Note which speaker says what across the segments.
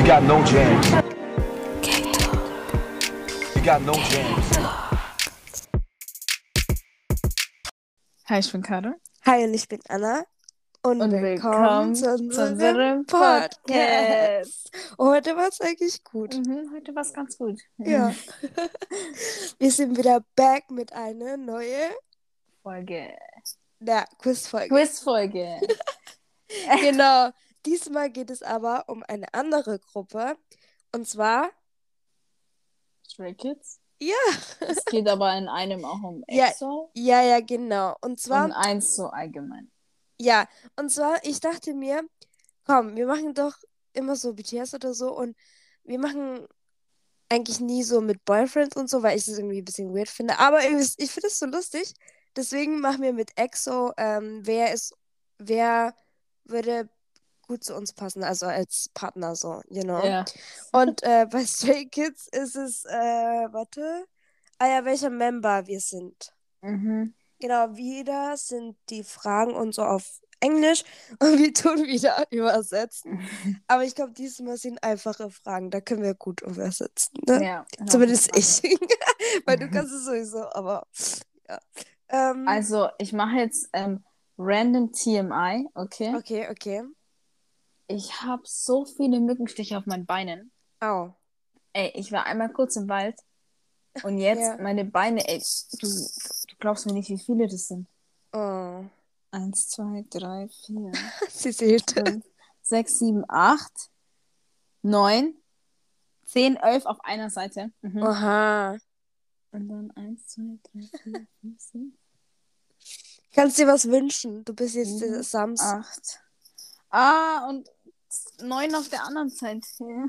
Speaker 1: got no jams. You got no jams.
Speaker 2: Hi, ich bin Caro.
Speaker 3: Hi, und ich bin Anna. Und willkommen zu unserem
Speaker 2: Podcast.
Speaker 3: Podcast. Heute war es eigentlich gut.
Speaker 2: Heute war es ganz gut.
Speaker 3: Ja. Wir sind wieder back mit einer neuen
Speaker 2: Folge.
Speaker 3: Quizfolge.
Speaker 2: Quizfolge.
Speaker 3: Genau. Diesmal geht es aber um eine andere Gruppe. Und zwar...
Speaker 2: Stray Kids.
Speaker 3: Ja.
Speaker 2: Es geht aber in einem auch um
Speaker 3: Ja,
Speaker 2: EXO.
Speaker 3: ja, genau. Und zwar...
Speaker 2: Und eins so allgemein.
Speaker 3: Ja, und zwar, ich dachte mir, komm, wir machen doch immer so BTS oder so und wir machen eigentlich nie so mit Boyfriends und so, weil ich das irgendwie ein bisschen weird finde. Aber ich finde es so lustig. Deswegen machen wir mit EXO, wer würde gut zu uns passen, also als Partner so, you know.
Speaker 2: Ja.
Speaker 3: Und bei Stray Kids ist es, welcher Member wir sind. Genau, wieder sind die Fragen und so auf Englisch und wir tun wieder übersetzen. Aber ich glaube, diesmal sind einfache Fragen, da können wir gut übersetzen. Ne?
Speaker 2: Ja.
Speaker 3: Zumindest ich. Weil du kannst es sowieso, aber ja.
Speaker 2: Also, ich mache jetzt random TMI, okay?
Speaker 3: Okay.
Speaker 2: Ich habe so viele Mückenstiche auf meinen Beinen.
Speaker 3: Au.
Speaker 2: Ey, ich war einmal kurz im Wald und jetzt
Speaker 3: Ja.
Speaker 2: meine Beine, ey, du glaubst mir nicht, wie viele das sind.
Speaker 3: Oh.
Speaker 2: 1, 2, 3, 4,
Speaker 3: Sie sieht.
Speaker 2: 5, 6, 7, 8, 9, 10, 11 auf einer Seite.
Speaker 3: Oha.
Speaker 2: Und dann 1, 2, 3, 4, 5, 6,
Speaker 3: Kannst dir was wünschen? Du bist jetzt
Speaker 2: 7,
Speaker 3: Sams.
Speaker 2: 8. Und 9 auf der anderen Seite.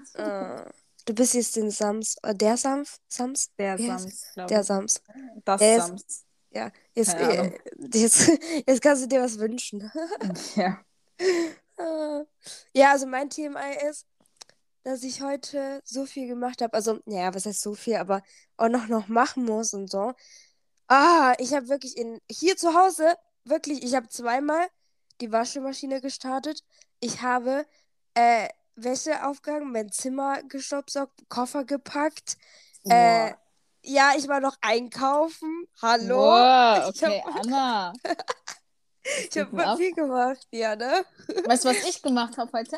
Speaker 3: Du bist jetzt den Sams. Der Sams?
Speaker 2: Der
Speaker 3: Wie heißt
Speaker 2: Sams, glaube
Speaker 3: Der
Speaker 2: ich.
Speaker 3: Sams.
Speaker 2: Das
Speaker 3: Der ist-
Speaker 2: Sams.
Speaker 3: Ja, jetzt,
Speaker 2: Keine Ahnung.
Speaker 3: jetzt kannst du dir was wünschen.
Speaker 2: Ja.
Speaker 3: Ja, also mein TMI ist, dass ich heute so viel gemacht habe. Also, naja, was heißt so viel, aber auch noch machen muss und so. Ich habe wirklich hier zu Hause, ich habe zweimal die Waschmaschine gestartet. Ich habe Wäsche aufgehangen, mein Zimmer gestaubsaugt, Koffer gepackt.
Speaker 2: Boah.
Speaker 3: Ja, ich war noch einkaufen. Hallo?
Speaker 2: Boah,
Speaker 3: Ich
Speaker 2: okay,
Speaker 3: hab-
Speaker 2: Anna.
Speaker 3: Ich habe voll viel gemacht, ja, ne?
Speaker 2: Weißt du, was ich gemacht habe heute?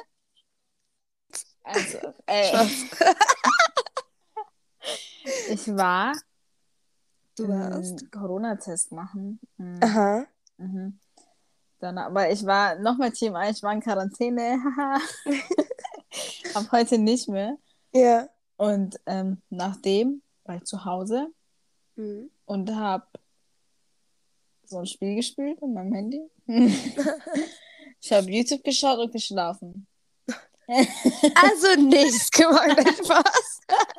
Speaker 2: Also, ich war
Speaker 3: Du warst.
Speaker 2: Corona-Test machen.
Speaker 3: Aha.
Speaker 2: Dann, aber ich war nochmal TMI, ich war in Quarantäne. Ab heute nicht mehr.
Speaker 3: Ja.
Speaker 2: Und nachdem war ich zu Hause
Speaker 3: Mhm.
Speaker 2: und habe so ein Spiel gespielt mit meinem Handy. Ich habe YouTube geschaut und geschlafen.
Speaker 3: Also nichts gemacht, nein, Spaß.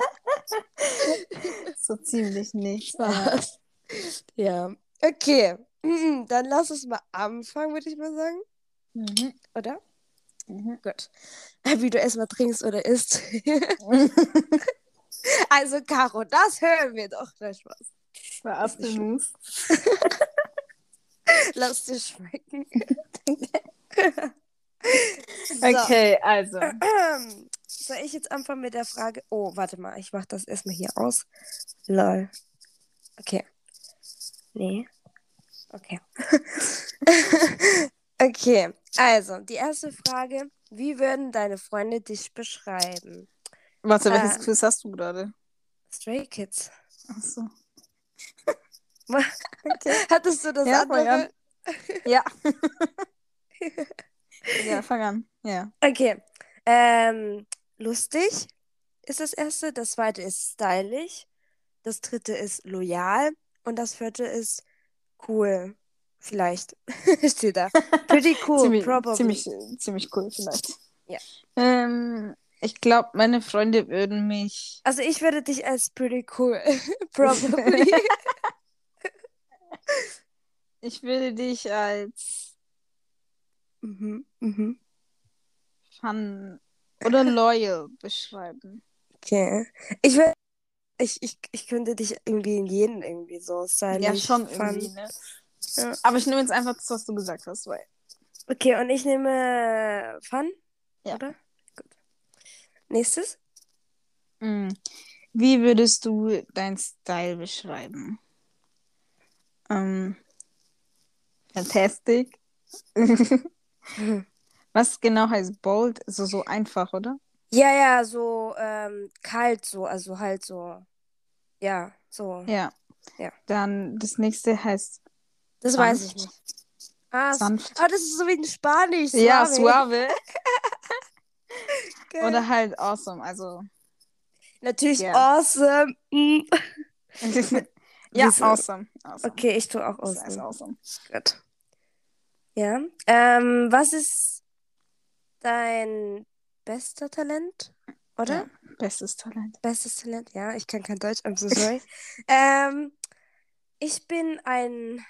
Speaker 2: So ziemlich nichts.
Speaker 3: Spaß. Ja. Okay. Dann lass uns mal anfangen, würde ich mal sagen. Oder? Gut. Wie du erstmal trinkst oder isst. Also, Caro, das hören wir doch. Nein, Spaß.
Speaker 2: War Apfelmus.
Speaker 3: Lass dir schmecken.
Speaker 2: Okay, also.
Speaker 3: Soll ich jetzt anfangen mit der Frage? Oh, warte mal, ich mach das erstmal hier aus. Lol. Okay. Nee. Okay. Okay, also, die erste Frage. Wie würden deine Freunde dich beschreiben?
Speaker 2: Warte, welches Quiz hast du gerade?
Speaker 3: Stray Kids.
Speaker 2: Achso.
Speaker 3: Okay. Hattest du das
Speaker 2: Ja, fang
Speaker 3: andere?
Speaker 2: an. Ja. Ja, fang an. Ja.
Speaker 3: Okay. Lustig ist das erste. Das zweite ist stylisch. Das dritte ist loyal. Und das vierte ist cool. Vielleicht. Steht da. Pretty cool, probably.
Speaker 2: Ziemlich cool vielleicht.
Speaker 3: Ja.
Speaker 2: Ich glaube, meine Freunde würden mich...
Speaker 3: Also ich würde dich als pretty cool. Probably.
Speaker 2: Ich würde dich als fun oder loyal beschreiben.
Speaker 3: Okay. Ich könnte dich irgendwie in jeden irgendwie so stylisch.
Speaker 2: Ja, schon
Speaker 3: fun.
Speaker 2: irgendwie, ne?
Speaker 3: Ja.
Speaker 2: Aber ich nehme jetzt einfach das, was du gesagt hast, weil...
Speaker 3: Okay, und ich nehme Fun,
Speaker 2: Ja.
Speaker 3: oder? Gut. nächstes.
Speaker 2: Mm. Wie würdest du deinen Style beschreiben? Fantastic. Was genau heißt bold? So einfach, oder?
Speaker 3: Ja, so kalt, so, also halt so, ja, so,
Speaker 2: Ja.
Speaker 3: ja.
Speaker 2: Dann das nächste heißt
Speaker 3: Das weiß ich
Speaker 2: sanft.
Speaker 3: nicht. Ah,
Speaker 2: Sanft.
Speaker 3: das ist so wie in Spanisch,
Speaker 2: Ja,
Speaker 3: suave.
Speaker 2: suave.
Speaker 3: Geil.
Speaker 2: Oder halt awesome. Also,
Speaker 3: Natürlich
Speaker 2: ja.
Speaker 3: awesome.
Speaker 2: Ja,
Speaker 3: Wieso?
Speaker 2: awesome. Awesome.
Speaker 3: Okay, ich tue auch
Speaker 2: Das heißt
Speaker 3: awesome.
Speaker 2: awesome.
Speaker 3: Gut. Ja. Was ist dein bester Talent? Oder?
Speaker 2: Ja, bestes Talent.
Speaker 3: Bestes Talent? Ja, ich kann kein Deutsch, I'm so sorry. ähm, ich bin ein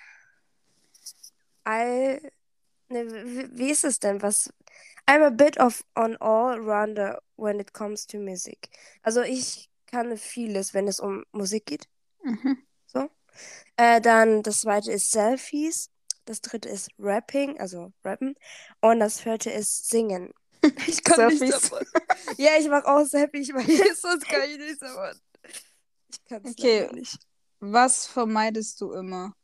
Speaker 3: All. Ne, wie ist es denn? I'm a bit of an all-rounder when it comes to music. Also ich kann vieles, wenn es um Musik geht.
Speaker 2: Mhm.
Speaker 3: So. Dann das zweite ist Selfies. Das dritte ist Rapping, also Rappen. Und das vierte ist Singen. Ich kann nicht
Speaker 2: Selfies.
Speaker 3: davon. Ja, ich mache auch Selfies, weil sonst kann ich nicht davon. Ich kann es
Speaker 2: Okay,
Speaker 3: leider nicht.
Speaker 2: was vermeidest du immer?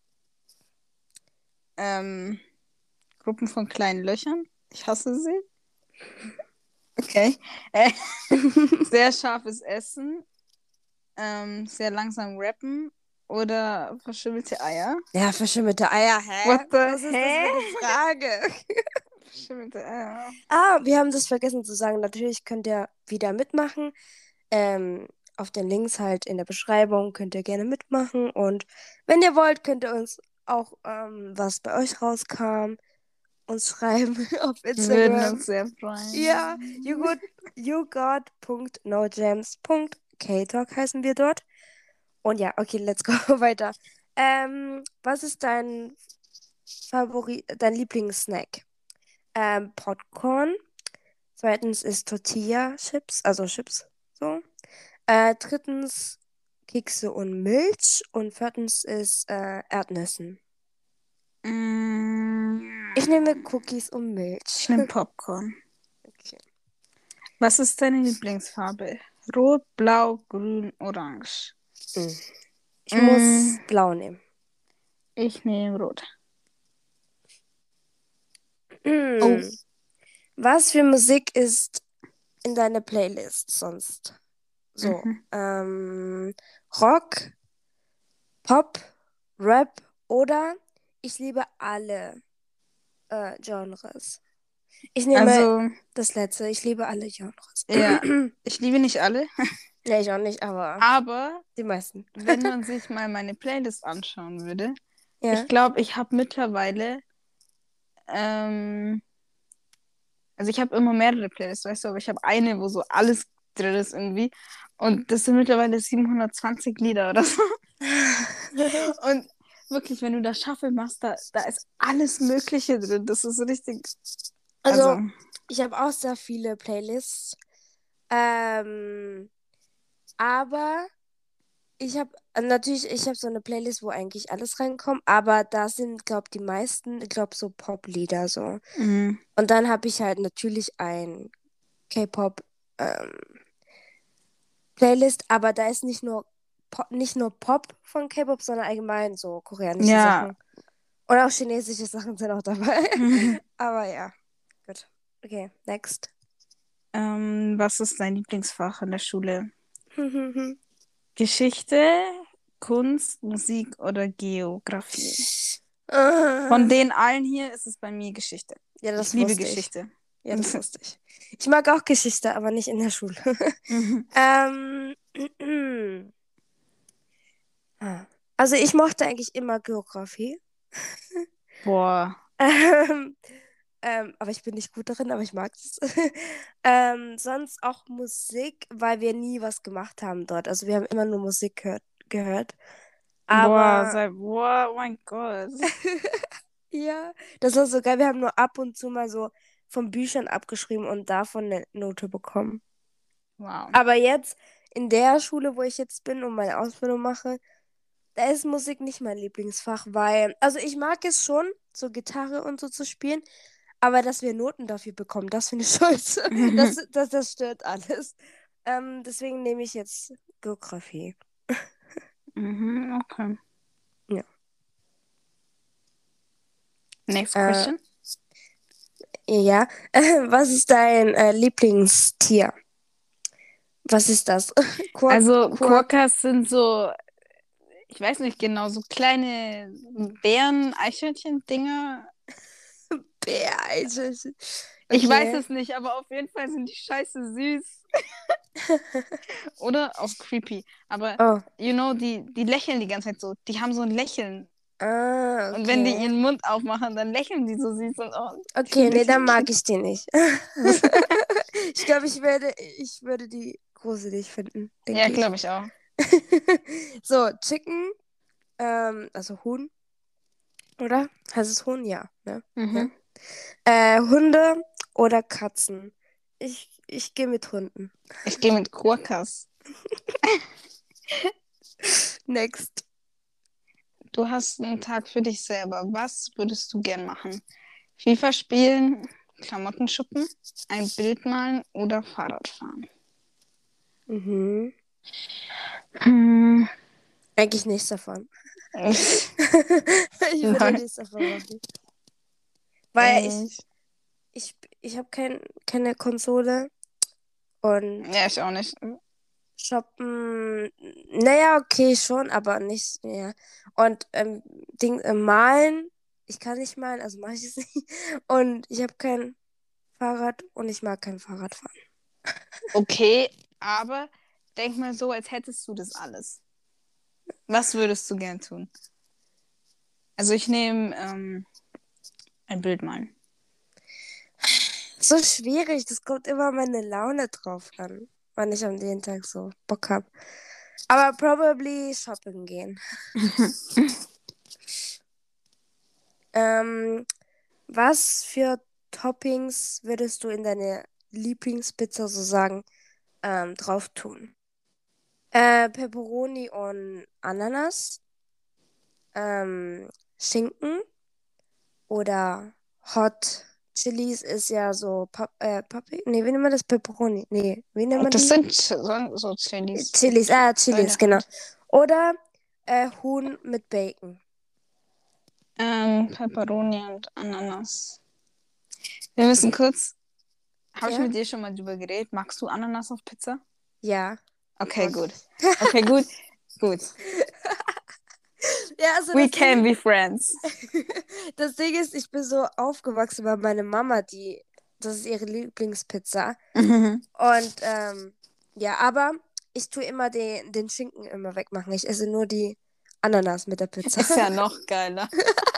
Speaker 2: Gruppen von kleinen Löchern. Ich hasse sie. Okay. Sehr scharfes Essen. Sehr langsam rappen. Oder verschimmelte Eier.
Speaker 3: Ja, verschimmelte Eier, hä?
Speaker 2: What the
Speaker 3: Was ist das für eine
Speaker 2: hä?
Speaker 3: Frage?
Speaker 2: Verschimmelte Eier.
Speaker 3: Ah, wir haben das vergessen zu sagen. Natürlich könnt ihr wieder mitmachen. Ähm, auf den Links halt in der Beschreibung könnt ihr gerne mitmachen. Und wenn ihr wollt, könnt ihr uns auch, was bei euch rauskam, uns schreiben auf
Speaker 2: Wir würden
Speaker 3: Instagram.
Speaker 2: uns sehr freuen.
Speaker 3: Ja, yougot.nojams.ktalk heißen wir dort. Und ja, okay, let's go weiter. Was ist dein dein Lieblingssnack? Popcorn. Zweitens ist Tortilla-Chips, also Chips. So. Drittens Kekse und Milch. Und viertens ist Erdnüssen.
Speaker 2: Mm,
Speaker 3: Ich nehme Cookies und
Speaker 2: Ich
Speaker 3: Milch.
Speaker 2: nehme Popcorn.
Speaker 3: Okay.
Speaker 2: Was ist deine Lieblingsfarbe? Rot, blau, grün, orange.
Speaker 3: Mm. Ich
Speaker 2: Mm,
Speaker 3: muss blau nehmen.
Speaker 2: Ich nehme rot. Oh.
Speaker 3: Mm. Was für Musik ist in deiner Playlist sonst? So,
Speaker 2: Mhm.
Speaker 3: Rock, Pop, Rap oder ich liebe alle Genres. Ich nehme
Speaker 2: Also,
Speaker 3: das letzte. Ich liebe alle Genres.
Speaker 2: ja, ich liebe nicht alle,
Speaker 3: Ja, ich auch nicht, aber
Speaker 2: aber
Speaker 3: die meisten.
Speaker 2: wenn man sich mal meine Playlist anschauen würde,
Speaker 3: Ja.
Speaker 2: ich glaube, ich habe mittlerweile, also ich habe immer mehrere Playlists, weißt du, aber ich habe eine, wo so alles drin ist irgendwie. Und das sind mittlerweile 720 Lieder oder so. Und wirklich, wenn du das Shuffle machst, da ist alles Mögliche drin. Das ist so richtig.
Speaker 3: Also,
Speaker 2: Also,
Speaker 3: ich habe auch sehr viele Playlists. Aber ich habe so eine Playlist, wo eigentlich alles reinkommt, aber da sind, glaube die meisten, ich glaube, so Pop-Lieder so.
Speaker 2: mhm.
Speaker 3: Und dann habe ich halt natürlich ein K-Pop Playlist, aber da ist nicht nur Pop von K-Pop, sondern allgemein so koreanische
Speaker 2: Ja.
Speaker 3: Sachen. Und auch chinesische Sachen sind auch dabei. Aber ja, gut. Okay, next.
Speaker 2: Was ist dein Lieblingsfach in der Schule? Geschichte, Kunst, Musik oder Geografie? Von den allen hier ist es bei mir Geschichte.
Speaker 3: Ja,
Speaker 2: Ich
Speaker 3: das
Speaker 2: liebe
Speaker 3: wusste ich.
Speaker 2: Geschichte.
Speaker 3: Ja, das wusste ich. Ich mag auch Geschichte, aber nicht in der Schule.
Speaker 2: Mhm.
Speaker 3: Also ich mochte eigentlich immer Geografie.
Speaker 2: Boah.
Speaker 3: Ähm, aber ich bin nicht gut darin, aber ich mag es. Sonst auch Musik, weil wir nie was gemacht haben dort. Also wir haben immer nur Musik gehört. Aber
Speaker 2: Boah, oh mein Gott.
Speaker 3: ja, das war so geil. Wir haben nur ab und zu mal so von Büchern abgeschrieben und davon eine Note bekommen.
Speaker 2: Wow.
Speaker 3: Aber jetzt in der Schule, wo ich jetzt bin und meine Ausbildung mache, da ist Musik nicht mein Lieblingsfach, weil, also ich mag es schon, so Gitarre und so zu spielen, Aber dass wir Noten dafür bekommen, das finde ich scheiße. Das stört alles. Deswegen nehme ich jetzt Geografie.
Speaker 2: Okay.
Speaker 3: Ja.
Speaker 2: Next question.
Speaker 3: Ja. Was ist dein Lieblingstier? Was ist das?
Speaker 2: Also Quokkas sind so, ich weiß nicht genau, so kleine Bären-Eichhörnchen-Dinger.
Speaker 3: Bär-Eichhörnchen.
Speaker 2: Ich weiß
Speaker 3: Okay.
Speaker 2: es nicht, aber auf jeden Fall sind die scheiße süß. Oder auch creepy. Aber,
Speaker 3: Oh.
Speaker 2: die lächeln die ganze Zeit so. Die haben so ein Lächeln.
Speaker 3: Ah,
Speaker 2: Und wenn die
Speaker 3: okay.
Speaker 2: ihren Mund aufmachen, dann lächeln die so süß und
Speaker 3: Okay, nee, dann mag ich die nicht. Ich glaube, ich würde die gruselig finden, denke
Speaker 2: Ja,
Speaker 3: ich.
Speaker 2: glaube ich auch.
Speaker 3: So, Chicken, also Huhn, oder? Heißt es Huhn? Ja, ne?
Speaker 2: Mhm.
Speaker 3: Hunde oder Katzen? Ich gehe mit Hunden.
Speaker 2: Ich gehe mit Quokkas.
Speaker 3: Next.
Speaker 2: Du hast einen Tag für dich selber. Was würdest du gern machen? FIFA spielen, Klamotten schuppen, ein Bild malen oder Fahrrad fahren?
Speaker 3: Mhm.
Speaker 2: Hm.
Speaker 3: Eigentlich nichts davon. Ich würde
Speaker 2: Nein.
Speaker 3: nichts davon machen. Weil
Speaker 2: Echt?
Speaker 3: ich habe keine Konsole und
Speaker 2: Ja, ich auch nicht.
Speaker 3: shoppen, naja, okay, schon, aber nicht mehr. Und malen, ich kann nicht malen, also mache ich es nicht. Und ich habe kein Fahrrad und ich mag kein Fahrradfahren.
Speaker 2: Okay, aber denk mal so, als hättest du das alles. Was würdest du gern tun? Also ich nehme ein Bild malen.
Speaker 3: So schwierig, das kommt immer meine Laune drauf an, wann ich am den Tag so Bock habe. Aber probably shopping gehen. Was für Toppings würdest du in deine Lieblingspizza so sagen, drauf tun? Pepperoni und Ananas, Schinken oder Hot Chilis ist ja so nee, wie nennt man das? Pepperoni. Nee, wie nennt man
Speaker 2: Das
Speaker 3: die?
Speaker 2: sind so Chilis.
Speaker 3: Chilis, Chilis, genau. Oder Huhn mit Bacon.
Speaker 2: Pepperoni und Ananas. Wir müssen kurz. Habe ich
Speaker 3: Ja?
Speaker 2: mit dir schon mal drüber geredet? Magst du Ananas auf Pizza?
Speaker 3: Ja.
Speaker 2: Okay,
Speaker 3: Mag
Speaker 2: gut.
Speaker 3: ich.
Speaker 2: Okay, gut. Gut.
Speaker 3: Ja, also
Speaker 2: We can be friends.
Speaker 3: Das Ding ist, ich bin so aufgewachsen bei meiner Mama, das ist ihre Lieblingspizza. Und ja, aber ich tue immer den Schinken immer wegmachen. Ich esse nur die Ananas mit der Pizza.
Speaker 2: Ist ja noch geiler.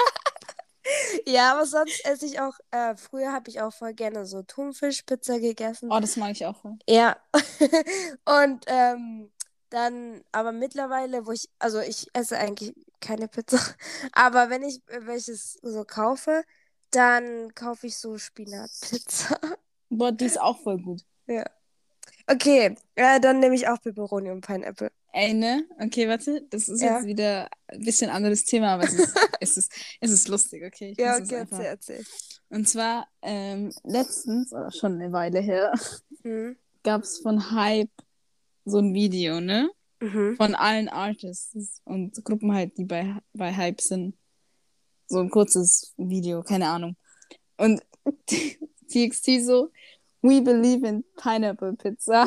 Speaker 3: Ja, aber sonst esse ich auch, früher habe ich auch voll gerne so Thunfischpizza gegessen.
Speaker 2: Oh, das mag ich auch voll.
Speaker 3: Ja. Und dann, aber mittlerweile, also ich esse eigentlich keine Pizza, aber wenn ich welches so kaufe, dann kaufe ich so Spinatpizza.
Speaker 2: Boah, die ist auch voll gut.
Speaker 3: Ja. Okay, dann nehme ich auch Pepperoni und Pineapple.
Speaker 2: Ey, ne? Okay, warte. Das ist
Speaker 3: Ja.
Speaker 2: jetzt wieder ein bisschen anderes Thema, aber es ist lustig, okay? Ich
Speaker 3: Ja,
Speaker 2: muss es
Speaker 3: okay,
Speaker 2: einfach.
Speaker 3: erzähl.
Speaker 2: Und zwar letztens, oder schon eine Weile her,
Speaker 3: Mhm.
Speaker 2: gab es von Hype so ein Video, ne?
Speaker 3: Mhm.
Speaker 2: Von allen Artists und Gruppen halt, die bei Hype sind. So ein kurzes Video, keine Ahnung. Und TXT so, we believe in Pineapple Pizza.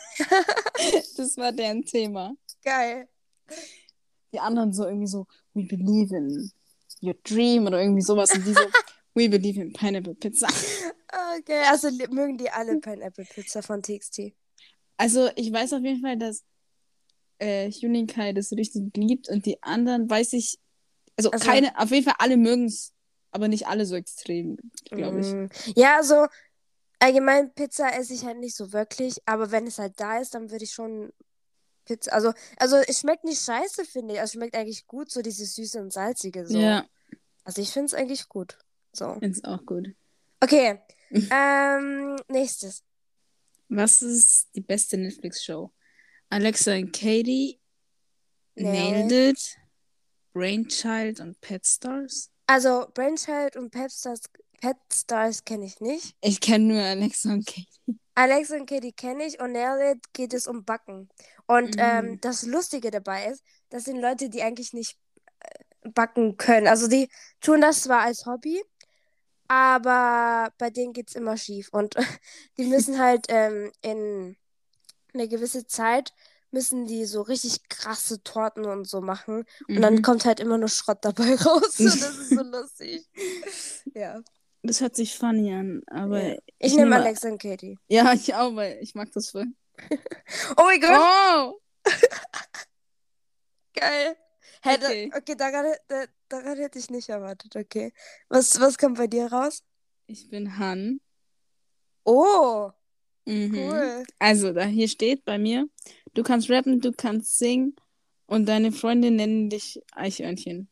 Speaker 2: Das war deren Thema.
Speaker 3: Geil.
Speaker 2: Die anderen so irgendwie so, we believe in your dream oder irgendwie sowas. Und die so, we believe in Pineapple Pizza.
Speaker 3: Okay, also mögen die alle Pineapple Pizza von TXT?
Speaker 2: Also ich weiß auf jeden Fall, dass Unikai das richtig liebt und die anderen weiß ich, also keine, auf jeden Fall alle mögen es, aber nicht alle so extrem, glaube ich.
Speaker 3: Ja, also allgemein Pizza esse ich halt nicht so wirklich, aber wenn es halt da ist, dann würde ich schon Pizza, also es schmeckt nicht scheiße, finde ich, also es schmeckt eigentlich gut, so dieses süße und salzige so.
Speaker 2: Ja,
Speaker 3: Also ich finde es eigentlich gut. So.
Speaker 2: ist auch gut.
Speaker 3: Okay, nächstes.
Speaker 2: Was ist die beste Netflix-Show? Alexa und Katie, Nailed It, Brainchild und Pet Stars?
Speaker 3: Also Brainchild und Pepstars Pet Stars kenne ich nicht.
Speaker 2: Ich kenne nur Alexa und Katie.
Speaker 3: Alexa und Katie kenne ich und Nailed geht es um Backen. Und
Speaker 2: Mhm.
Speaker 3: das Lustige dabei ist, das sind Leute, die eigentlich nicht backen können. Also die tun das zwar als Hobby, aber bei denen geht es immer schief. Und die müssen halt in eine gewisse Zeit müssen die so richtig krasse Torten und so machen. Und dann
Speaker 2: Mhm.
Speaker 3: kommt halt immer nur Schrott dabei raus. Und das ist so lustig. Ja.
Speaker 2: Das hört sich funny an, aber
Speaker 3: Ja. Ich
Speaker 2: ich
Speaker 3: nehme
Speaker 2: nehme.
Speaker 3: Alexa und Katie.
Speaker 2: Ja, ich auch, weil ich mag das voll.
Speaker 3: Oh mein Gott,
Speaker 2: Oh!
Speaker 3: geil. Hä,
Speaker 2: Okay.
Speaker 3: okay, daran hätte ich nicht erwartet. Okay. Was kommt bei dir raus?
Speaker 2: Ich bin Han.
Speaker 3: Oh,
Speaker 2: Mhm.
Speaker 3: cool.
Speaker 2: Also, da hier steht bei mir, du kannst rappen, du kannst singen und deine Freunde nennen dich Eichhörnchen.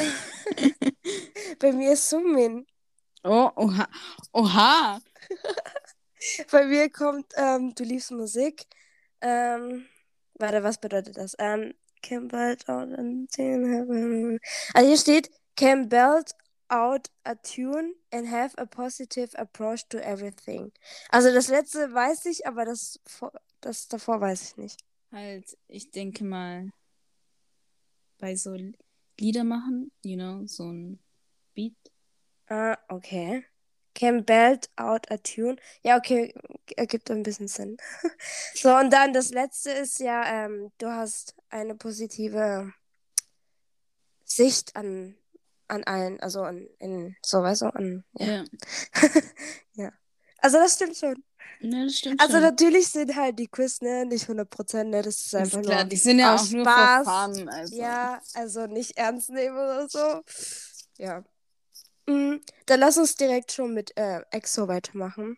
Speaker 3: Bei mir ist Sumin.
Speaker 2: Oh, oha. Oha!
Speaker 3: Bei mir kommt, du liebst Musik. Warte, was bedeutet das? Can belt out and also hier steht, can belt out a tune and have a positive approach to everything. Also das letzte weiß ich, aber das davor weiß ich nicht.
Speaker 2: Halt, ich denke mal, bei so Lieder machen, so ein Beat.
Speaker 3: Ah, okay. Can belt out a tune. Ja, okay, ergibt ein bisschen Sinn. So, und dann das letzte ist ja, du hast eine positive Sicht an allen, also so, weißt du, ja.
Speaker 2: Ja.
Speaker 3: Ja. Also das stimmt schon.
Speaker 2: Ja, das stimmt
Speaker 3: Also
Speaker 2: schon.
Speaker 3: natürlich sind halt die Quiz, ne, nicht 100%, ne, das ist einfach
Speaker 2: Ist klar,
Speaker 3: nur
Speaker 2: die sind ja
Speaker 3: aus
Speaker 2: auch nur for
Speaker 3: Spaß.
Speaker 2: fun, also.
Speaker 3: Ja, also nicht ernst nehmen oder so. Ja. Dann lass uns direkt schon mit EXO weitermachen.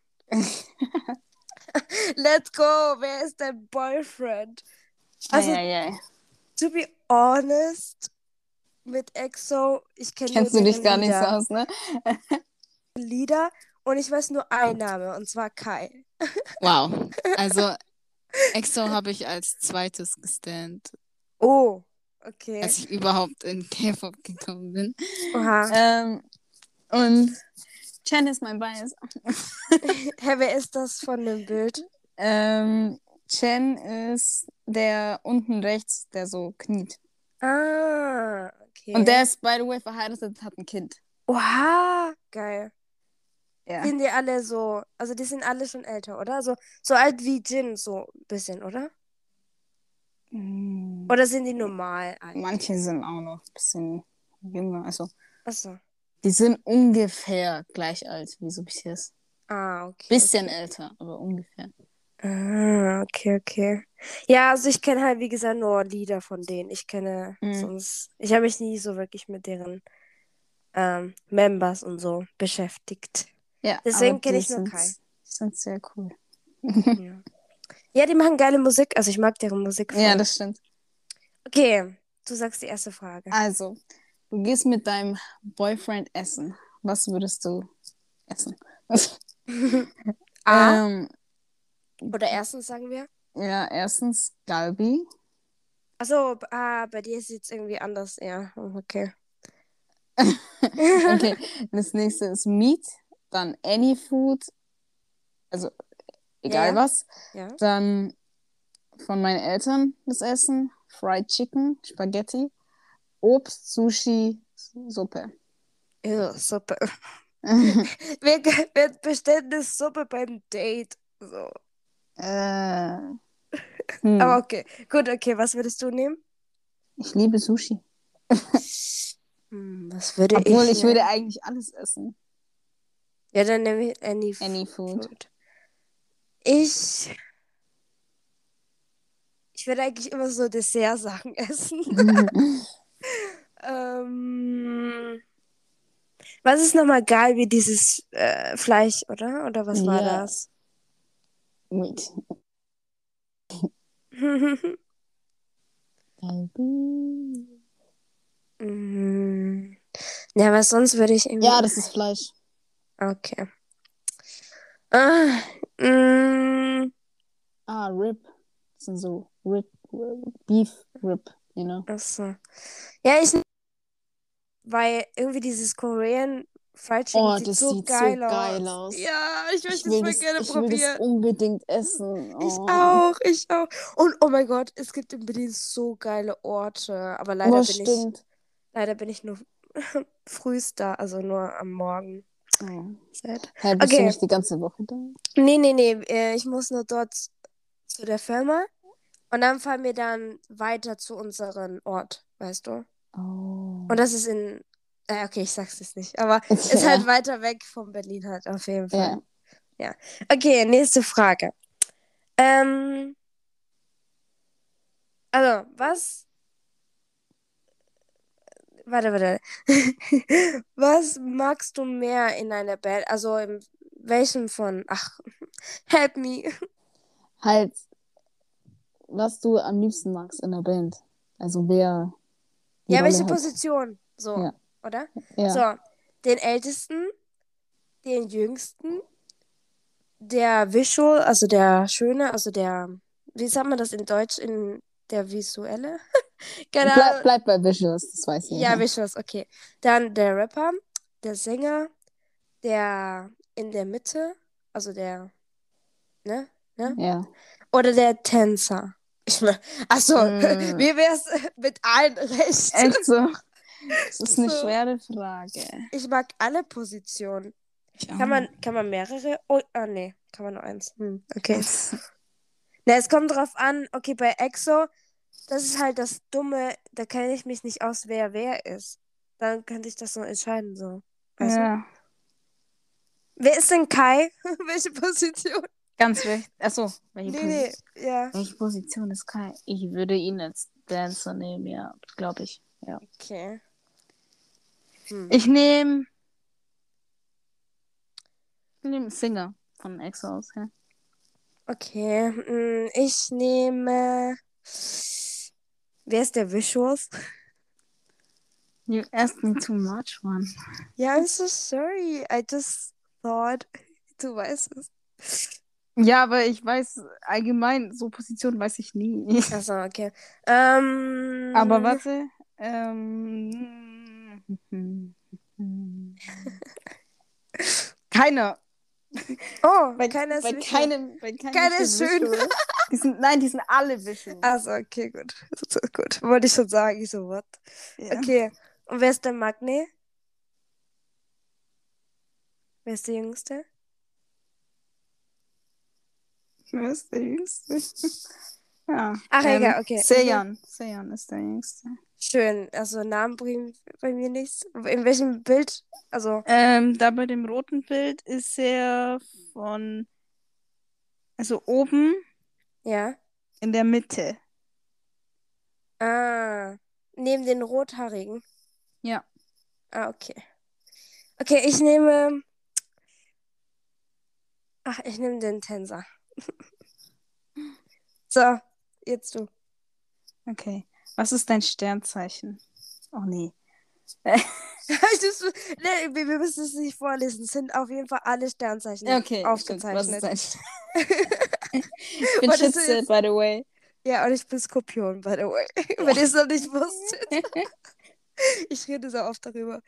Speaker 3: Let's go! Wer ist dein Boyfriend? Also,
Speaker 2: Eieiei.
Speaker 3: to be honest, mit EXO, ich kenne nur
Speaker 2: Kennst du dich
Speaker 3: deren
Speaker 2: gar nicht so aus, ne?
Speaker 3: Lieder und ich weiß nur einen Namen und zwar Kai.
Speaker 2: Wow. Also, EXO habe ich als zweites gestannt,
Speaker 3: Oh, okay.
Speaker 2: als ich überhaupt in K-Pop gekommen bin.
Speaker 3: Oha.
Speaker 2: Und Chen ist mein Bias.
Speaker 3: Hä, wer ist das von dem Bild?
Speaker 2: Chen ist der unten rechts, der so kniet.
Speaker 3: Ah, okay.
Speaker 2: Und der ist, by the way, verheiratet, hat ein Kind.
Speaker 3: Oha, geil.
Speaker 2: Ja.
Speaker 3: Sind die alle so, also die sind alle schon älter, oder? So alt wie Jin, so ein bisschen, oder?
Speaker 2: Mm,
Speaker 3: Oder sind die normal alt?
Speaker 2: Manche sind auch noch ein bisschen jünger. Also,
Speaker 3: Achso.
Speaker 2: die sind ungefähr gleich alt wie so BTS.
Speaker 3: Ah, okay.
Speaker 2: Bisschen
Speaker 3: Okay.
Speaker 2: älter, aber ungefähr.
Speaker 3: Ah, okay, okay. Ja, also ich kenne halt, wie gesagt, nur Lieder von denen. Ich kenne sonst, ich habe mich nie so wirklich mit deren Members und so beschäftigt.
Speaker 2: Ja,
Speaker 3: Deswegen
Speaker 2: aber
Speaker 3: kenne
Speaker 2: die
Speaker 3: ich nur Kai.
Speaker 2: sind sehr cool.
Speaker 3: Ja. Ja, die machen geile Musik. Also ich mag deren Musik voll.
Speaker 2: Ja, das stimmt.
Speaker 3: Okay, du sagst die erste Frage.
Speaker 2: Also, du gehst mit deinem Boyfriend essen. Was würdest du essen?
Speaker 3: A.
Speaker 2: ähm,
Speaker 3: Oder erstens sagen wir.
Speaker 2: ja, erstens Galbi.
Speaker 3: Achso, bei dir ist jetzt irgendwie anders. Ja, okay.
Speaker 2: Okay, das nächste ist Meat, dann Any Food, also egal
Speaker 3: Ja.
Speaker 2: was.
Speaker 3: Ja.
Speaker 2: Dann von meinen Eltern das Essen, Fried Chicken, Spaghetti, Obst, Sushi, Suppe.
Speaker 3: Ja, Suppe. Wer bestellt eine Suppe beim Date? So.
Speaker 2: äh,
Speaker 3: Aber okay. Gut, okay. Was würdest du nehmen?
Speaker 2: Ich liebe Sushi.
Speaker 3: Was würde
Speaker 2: Obwohl,
Speaker 3: ich
Speaker 2: ich würde
Speaker 3: nehmen?
Speaker 2: eigentlich alles essen.
Speaker 3: Ja, dann nehme ich Any
Speaker 2: Any Food.
Speaker 3: Food. Ich würde eigentlich immer so Dessert-Sachen essen. Was ist nochmal geil wie dieses Fleisch, oder? Oder was war
Speaker 2: Ja,
Speaker 3: das?
Speaker 2: Meat. Galbi.
Speaker 3: Ja, was sonst würde ich irgendwie.
Speaker 2: Ja, das ist Fleisch.
Speaker 3: Okay. Ah,
Speaker 2: Rib. Das sind so Beef Rib,
Speaker 3: achso. Ja, weil irgendwie dieses Korean Fried Chicken
Speaker 2: Oh,
Speaker 3: sieht
Speaker 2: das
Speaker 3: so
Speaker 2: sieht so
Speaker 3: geil
Speaker 2: geil
Speaker 3: aus.
Speaker 2: aus.
Speaker 3: Ja, ich
Speaker 2: Ich
Speaker 3: möchte es
Speaker 2: will
Speaker 3: voll
Speaker 2: das,
Speaker 3: gerne
Speaker 2: ich will das
Speaker 3: probieren.
Speaker 2: unbedingt essen.
Speaker 3: Ich
Speaker 2: Oh.
Speaker 3: auch, ich auch. Und oh mein Gott, es gibt in Berlin so geile Orte. Aber
Speaker 2: Oh, stimmt.
Speaker 3: leider bin ich nur frühst da, also nur am Morgen.
Speaker 2: Oh.
Speaker 3: Sad.
Speaker 2: Hä, bist du
Speaker 3: Okay,
Speaker 2: nicht die ganze Woche da?
Speaker 3: nee, ich muss nur dort zu der Firma und dann fahren wir dann weiter zu unserem Ort, weißt du?
Speaker 2: Oh.
Speaker 3: Und das ist okay, ich sag's jetzt nicht, aber ist halt
Speaker 2: Ja,
Speaker 3: weiter weg von Berlin halt auf jeden Fall.
Speaker 2: ja.
Speaker 3: Ja. Okay, nächste Frage. Also, warte. Was magst du mehr in einer Band? Also, in welchem help me.
Speaker 2: Halt, was du am liebsten magst in der Band. Also wer die
Speaker 3: Ja,
Speaker 2: Rolle
Speaker 3: welche
Speaker 2: hat.
Speaker 3: Position? So,
Speaker 2: Ja,
Speaker 3: oder?
Speaker 2: ja.
Speaker 3: So, den Ältesten, den Jüngsten, der Visual, also der Schöne, also der, wie sagt man das in Deutsch, der Visuelle? Keine Ahnung.
Speaker 2: Bleib bei Visuals, das weiß ich.
Speaker 3: Ja, Visuals, okay. Dann der Rapper, der Sänger, der in der Mitte, also der, ne?
Speaker 2: Ja.
Speaker 3: Oder der Tänzer. Achso,
Speaker 2: Mm,
Speaker 3: wie wär's mit allen recht?
Speaker 2: echt so. Das ist eine
Speaker 3: So.
Speaker 2: schwere Frage.
Speaker 3: Ich mag alle Positionen.
Speaker 2: Ich auch.
Speaker 3: Kann man mehrere? Oh, nee, kann man nur eins. Okay. Na, es kommt drauf an, okay, bei EXO, das ist halt das Dumme, da kenne ich mich nicht aus, wer ist. Dann könnte ich das so entscheiden, so. Weißt du?
Speaker 2: Ja,
Speaker 3: Wer ist denn Kai? Welche Position?
Speaker 2: ganz recht. Achso,
Speaker 3: Nee, ja.
Speaker 2: welche Position ist Kai? Ich würde ihn als Dancer nehmen, ja, glaube ich. Ja.
Speaker 3: Okay.
Speaker 2: Ich nehme Singer von EXO aus. Ja.
Speaker 3: Okay, ich nehme. Wer ist der Visuals?
Speaker 2: You asked me too much, man.
Speaker 3: Ja, I'm so sorry. I just thought. Du weißt es.
Speaker 2: Ja, aber ich weiß allgemein, so Position weiß ich nie.
Speaker 3: Achso, okay.
Speaker 2: Aber warte. Keiner.
Speaker 3: Oh,
Speaker 2: Bei
Speaker 3: keiner ist
Speaker 2: bei
Speaker 3: Visual.
Speaker 2: keinem
Speaker 3: Keiner
Speaker 2: steht
Speaker 3: ist schön.
Speaker 2: Visual. Die sind alle Visual.
Speaker 3: Also, okay, gut. So, gut. Wollte ich schon sagen. Ich so, what?
Speaker 2: Ja.
Speaker 3: Okay. Und wer ist der Magne? Wer ist der Jüngste?
Speaker 2: Wer ist der Jüngste? Ja.
Speaker 3: Ach, egal, okay.
Speaker 2: Seiyan. Seiyan ist der Jüngste.
Speaker 3: Schön. Also, Namen bringen bei mir nichts. In welchem Bild? Also,
Speaker 2: Da bei dem roten Bild ist er also oben
Speaker 3: ja.
Speaker 2: in der Mitte.
Speaker 3: Ah. Neben den Rothaarigen.
Speaker 2: Ja.
Speaker 3: Ah, okay. Okay, ich nehme. Ach, ich nehme den Tänzer. So, jetzt du.
Speaker 2: Okay. Was ist dein Sternzeichen? Oh nee.
Speaker 3: Nee, wir müssen es nicht vorlesen. Es sind auf jeden Fall alle Sternzeichen
Speaker 2: Okay,
Speaker 3: aufgezeichnet.
Speaker 2: Was ist dein Ich bin
Speaker 3: Was ist
Speaker 2: Schütze,
Speaker 3: jetzt?
Speaker 2: by the way.
Speaker 3: Ja, und ich bin Skorpion, by the way. Wenn ihr es noch nicht wusstet. Ich rede so oft darüber.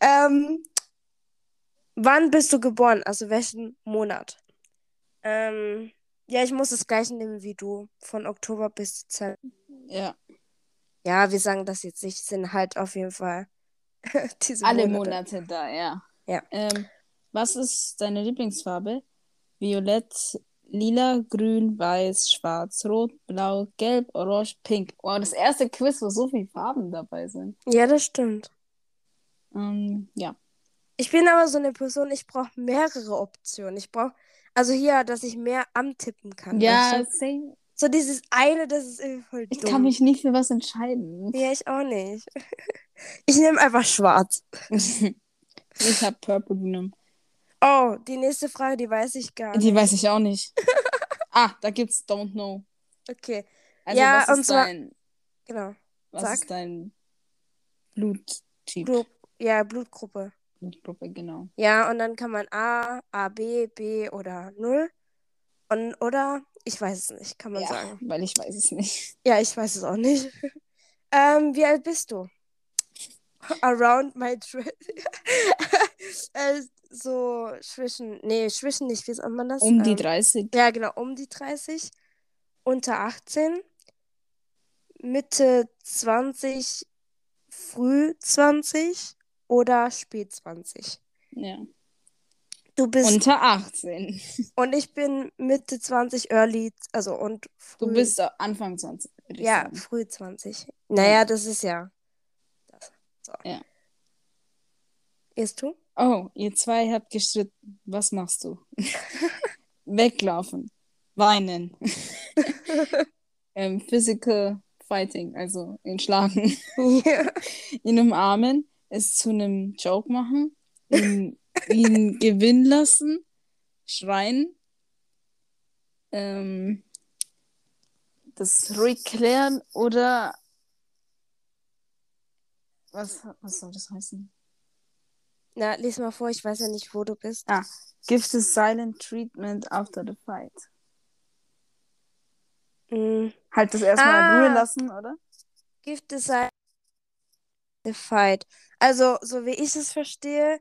Speaker 3: Wann bist du geboren? Also welchen Monat? Ja, ich muss das gleiche nehmen wie du. Von Oktober bis Dezember.
Speaker 2: Ja.
Speaker 3: Ja, wir sagen das jetzt nicht. Sind halt auf jeden Fall diese
Speaker 2: Alle
Speaker 3: Monate.
Speaker 2: Monate da, ja.
Speaker 3: Ja.
Speaker 2: Was ist deine Lieblingsfarbe? Violett, lila, grün, weiß, schwarz, rot, blau, gelb, orange, pink. Oh, das erste Quiz, wo so viele Farben dabei sind.
Speaker 3: Ja, das stimmt.
Speaker 2: Ja.
Speaker 3: Ich bin aber so eine Person, ich brauche mehrere Optionen. Also hier, dass ich mehr antippen kann.
Speaker 2: Ja,
Speaker 3: Weißt du?
Speaker 2: same.
Speaker 3: So dieses eine, das ist irgendwie voll
Speaker 2: Ich
Speaker 3: dumm.
Speaker 2: kann mich nicht für was entscheiden.
Speaker 3: Ja, ich auch nicht. Ich nehme einfach schwarz.
Speaker 2: Ich habe Purple genommen.
Speaker 3: Oh, die nächste Frage, die weiß ich gar nicht.
Speaker 2: Die weiß ich auch nicht. Da gibt's Don't Know.
Speaker 3: Okay.
Speaker 2: Also,
Speaker 3: Ja,
Speaker 2: was
Speaker 3: und
Speaker 2: ist
Speaker 3: zwar-
Speaker 2: dein,
Speaker 3: Genau.
Speaker 2: was
Speaker 3: Sag.
Speaker 2: ist dein Bluttyp?
Speaker 3: Blutgruppe.
Speaker 2: Blutgruppe, genau.
Speaker 3: Ja, und dann kann man A, B oder 0. Oder, ich weiß es nicht, kann man
Speaker 2: Ja,
Speaker 3: sagen.
Speaker 2: weil ich weiß es nicht.
Speaker 3: Ja, ich weiß es auch nicht. Wie alt bist du? Around my So zwischen nicht, wie sagt man das?
Speaker 2: Um die 30.
Speaker 3: Ja, genau, um die 30, unter 18, Mitte 20, früh 20 oder spät 20.
Speaker 2: Ja.
Speaker 3: Du bist,
Speaker 2: Unter 18.
Speaker 3: und ich bin Mitte 20, early, also und
Speaker 2: Du
Speaker 3: früh,
Speaker 2: bist Anfang 20, würde ich
Speaker 3: ja,
Speaker 2: sagen.
Speaker 3: früh 20. Naja, das ist ja das. So.
Speaker 2: Ja.
Speaker 3: Gehst du?
Speaker 2: Oh, ihr zwei habt gestritten. Was machst du? Weglaufen. Weinen. Physical Fighting, also ihn schlagen.
Speaker 3: Ja.
Speaker 2: Ihn umarmen, es zu einem Joke machen, ihn gewinnen lassen, schreien, das ruhig klären oder was soll das heißen?
Speaker 3: Na, lies mal vor, ich weiß ja nicht, wo du bist.
Speaker 2: Give the silent treatment after the fight. Halt das erstmal in Ruhe lassen, oder?
Speaker 3: Give the the fight. Also, so wie ich es verstehe,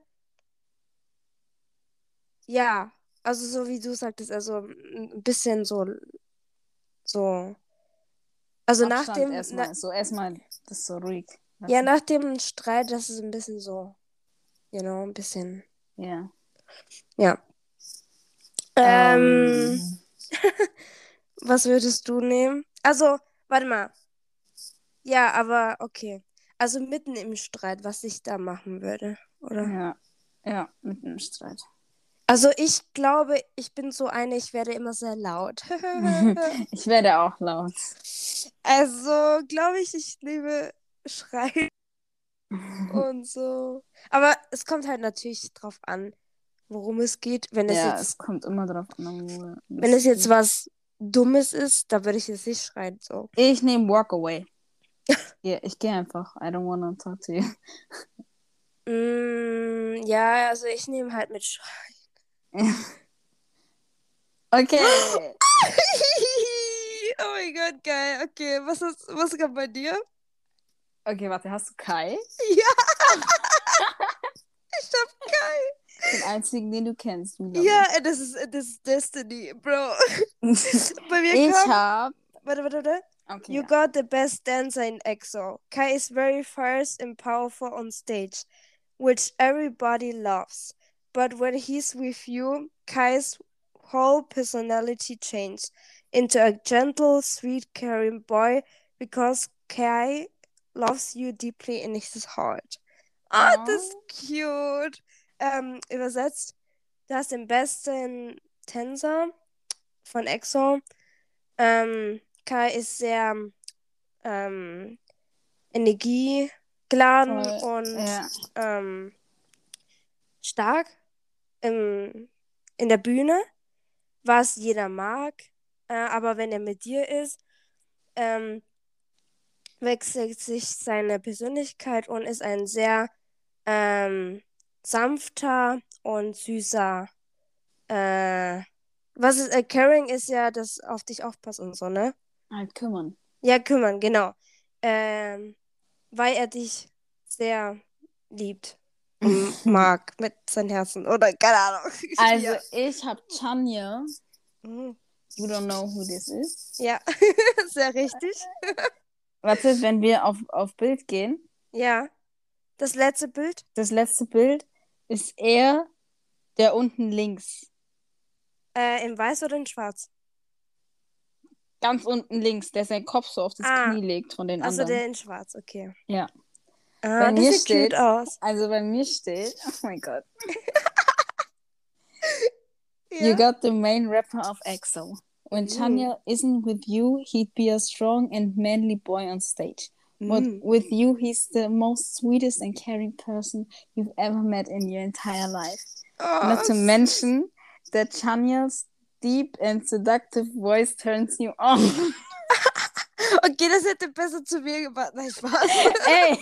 Speaker 3: ja. Also, so wie du sagtest, also ein bisschen so. Also nach
Speaker 2: Abstand
Speaker 3: dem,
Speaker 2: erstmal. So erstmal das so ruhig lassen.
Speaker 3: ja, nach dem Streit, das ist ein bisschen so, ein bisschen,
Speaker 2: Ja.
Speaker 3: ja. Was würdest du nehmen? Also, warte mal. Ja, aber okay. Also mitten im Streit, was ich da machen würde, oder?
Speaker 2: Ja, mit einem Streit.
Speaker 3: Also ich glaube, ich bin so eine, ich werde immer sehr laut.
Speaker 2: Ich werde auch laut.
Speaker 3: Also glaube ich liebe Schreien und so. Aber es kommt halt natürlich drauf an, worum es geht.
Speaker 2: Ja, es kommt immer drauf an,
Speaker 3: Wenn es jetzt was Dummes ist, da würde ich jetzt nicht schreien. So.
Speaker 2: Ich nehme Walk Away. Ja, ich gehe einfach. I don't wanna talk to you.
Speaker 3: Ja, also ich nehme halt mit Schreien.
Speaker 2: Okay.
Speaker 3: Oh mein Gott, geil. Okay, was kommt bei dir?
Speaker 2: Okay, warte, hast du Kai?
Speaker 3: Ja, ich hab Kai.
Speaker 2: Den einzigen, den du kennst.
Speaker 3: Ja, das ist Destiny, Bro. Bei mir
Speaker 2: Ich
Speaker 3: kam.
Speaker 2: hab.
Speaker 3: Warte.
Speaker 2: Okay,
Speaker 3: You
Speaker 2: ja.
Speaker 3: got the best dancer in EXO. Kai is very fierce and powerful on stage, which everybody loves. But when he's with you, Kai's whole personality changes into a gentle, sweet, caring boy because Kai loves you deeply in his heart. Ah, das ist cute. Übersetzt, du hast den besten Tänzer von EXO. Kai ist sehr energiegeladen und stark in der Bühne, was jeder mag. Aber wenn er mit dir ist, wechselt sich seine Persönlichkeit und ist ein sehr sanfter und süßer. Caring ist ja, dass auf dich aufpasst und so, ne?
Speaker 2: Halt kümmern.
Speaker 3: Ja, kümmern, genau. Weil er dich sehr liebt und mag mit seinem Herzen. Oder keine Ahnung.
Speaker 2: Also,
Speaker 3: Ja.
Speaker 2: ich hab Chanya.
Speaker 3: Mhm.
Speaker 2: You don't know who this is.
Speaker 3: Ja, sehr richtig.
Speaker 2: Warte, wenn wir auf Bild gehen.
Speaker 3: Ja. Das letzte Bild?
Speaker 2: Das letzte Bild ist er, der unten links.
Speaker 3: In weiß oder in schwarz?
Speaker 2: Ganz unten links, der seinen Kopf so auf das Knie legt von den
Speaker 3: Also
Speaker 2: anderen.
Speaker 3: der in schwarz, okay.
Speaker 2: Ja.
Speaker 3: Ah, das sieht cute aus.
Speaker 2: Also bei mir steht, oh mein Gott.
Speaker 3: Ja.
Speaker 2: You got the main rapper of EXO. When Chanya isn't with you, he'd be a strong and manly boy on stage. But with you, he's the most sweetest and caring person you've ever met in your entire life.
Speaker 3: Oh,
Speaker 2: Not to mention that Chanya's deep and seductive voice turns you on.
Speaker 3: Okay, das hätte besser zu mir gepasst. Nein, Spaß.
Speaker 2: Ey!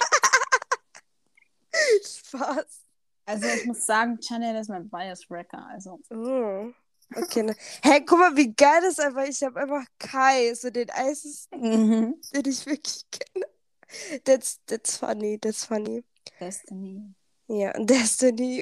Speaker 3: Spaß.
Speaker 2: Also ich muss sagen, Chanya, das ist mein Bias-Wrecker. Also.
Speaker 3: Oh. Okay, ne. Hey, guck mal, wie geil das einfach ist. Ich habe einfach Kai, so den einzigen, den ich wirklich kenne. That's funny.
Speaker 2: Destiny.
Speaker 3: Ja, Destiny.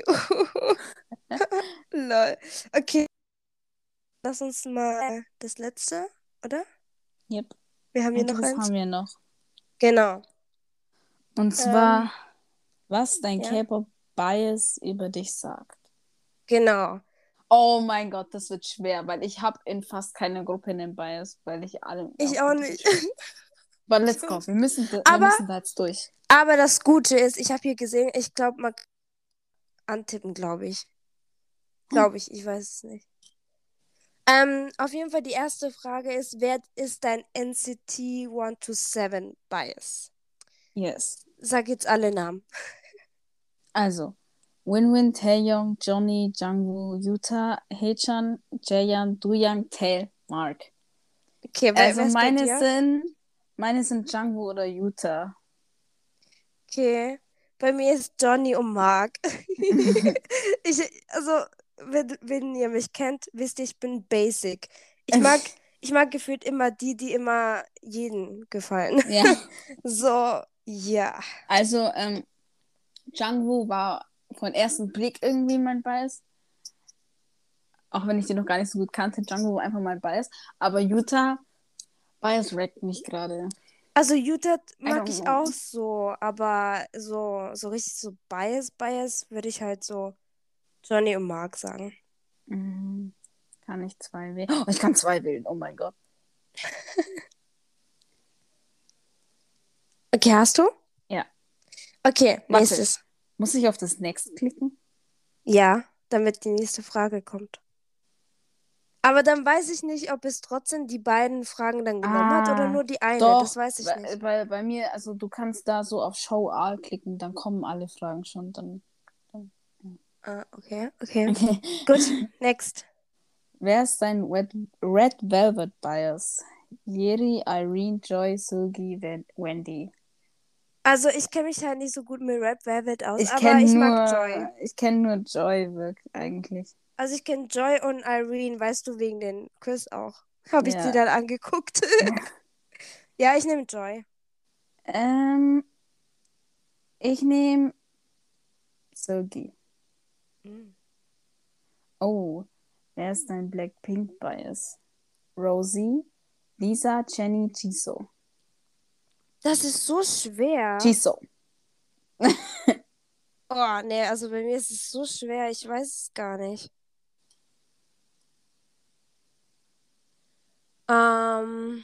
Speaker 3: Lol. Okay, lass uns mal das letzte, oder?
Speaker 2: Yep.
Speaker 3: Wir haben hier noch
Speaker 2: Etwas
Speaker 3: eins.
Speaker 2: haben wir noch.
Speaker 3: Genau.
Speaker 2: Und
Speaker 3: Ähm,
Speaker 2: zwar, was dein
Speaker 3: ja,
Speaker 2: K-Pop-Bias über dich sagt.
Speaker 3: genau.
Speaker 2: Oh mein Gott, das wird schwer, weil ich habe in fast keiner Gruppe einen Bias, weil ich alle
Speaker 3: Ich
Speaker 2: auch
Speaker 3: auch
Speaker 2: unterschiedlich
Speaker 3: nicht.
Speaker 2: finde. Aber let's
Speaker 3: Ich auch
Speaker 2: go,
Speaker 3: nicht.
Speaker 2: wir
Speaker 3: Aber,
Speaker 2: müssen da jetzt durch.
Speaker 3: aber das Gute ist, ich habe hier gesehen, ich glaube, man kann antippen, glaube ich.
Speaker 2: Hm.
Speaker 3: Glaube ich, ich weiß es nicht. Auf jeden Fall die erste Frage ist, wer ist dein NCT 127 Bias?
Speaker 2: Yes.
Speaker 3: Sag jetzt alle Namen.
Speaker 2: Also, Winwin, Taeyong, Johnny, Jungwoo, Yuta, Haechan, Jaehyun, Dooyoung, Tae, Mark.
Speaker 3: Okay, wer
Speaker 2: Also
Speaker 3: ist bei dir?
Speaker 2: meine sind Jungwoo oder Yuta.
Speaker 3: Okay, bei mir ist Johnny und Mark. Also, wenn ihr mich kennt, wisst ihr, ich bin basic. Ich mag gefühlt immer die immer jeden gefallen.
Speaker 2: Ja,
Speaker 3: So, ja.
Speaker 2: also Jungwoo war von ersten Blick irgendwie mein Bias. Auch wenn ich den noch gar nicht so gut kannte, Jungwoo war einfach mein Bias. Aber Yuta, Bias wreckt mich gerade.
Speaker 3: Also Utah
Speaker 2: I
Speaker 3: mag
Speaker 2: don't
Speaker 3: ich
Speaker 2: know.
Speaker 3: auch so, aber so richtig so Bias würde ich halt so Johnny und Mark sagen.
Speaker 2: Mm, kann ich zwei wählen? Oh, ich kann zwei wählen, oh mein Gott.
Speaker 3: Okay, hast du?
Speaker 2: Ja,
Speaker 3: Okay,
Speaker 2: warte.
Speaker 3: nächstes.
Speaker 2: Muss ich auf das Next klicken?
Speaker 3: Ja, damit die nächste Frage kommt. Aber dann weiß ich nicht, ob es trotzdem die beiden Fragen dann genommen hat oder
Speaker 2: Ah,
Speaker 3: nur die eine. Das
Speaker 2: doch.
Speaker 3: weiß ich nicht.
Speaker 2: Bei mir, also du kannst da so auf Show All klicken, dann kommen alle Fragen schon. Dann ja.
Speaker 3: Ah, okay, okay.
Speaker 2: Okay.
Speaker 3: Gut, next.
Speaker 2: Wer ist dein Red Velvet Bias? Yeri, Irene, Joy, Sugi, Wendy.
Speaker 3: Also ich kenne mich halt nicht so gut mit Red Velvet aus,
Speaker 2: Ich
Speaker 3: aber
Speaker 2: kenne
Speaker 3: ich mag Joy.
Speaker 2: nur Joy, wirklich, eigentlich.
Speaker 3: Also ich kenne Joy und Irene, weißt du, wegen den Quiz auch. Habe ich die
Speaker 2: Ja.
Speaker 3: dann angeguckt. Ja, ich nehme Joy.
Speaker 2: Ähm, ich nehme Sugi.
Speaker 3: Mm.
Speaker 2: Oh, wer ist dein Blackpink Bias? Rosie, Lisa, Jenny, Jisoo.
Speaker 3: Das ist so schwer.
Speaker 2: Jisoo.
Speaker 3: Oh, nee, also bei mir ist es so schwer, ich weiß es gar nicht. Ähm,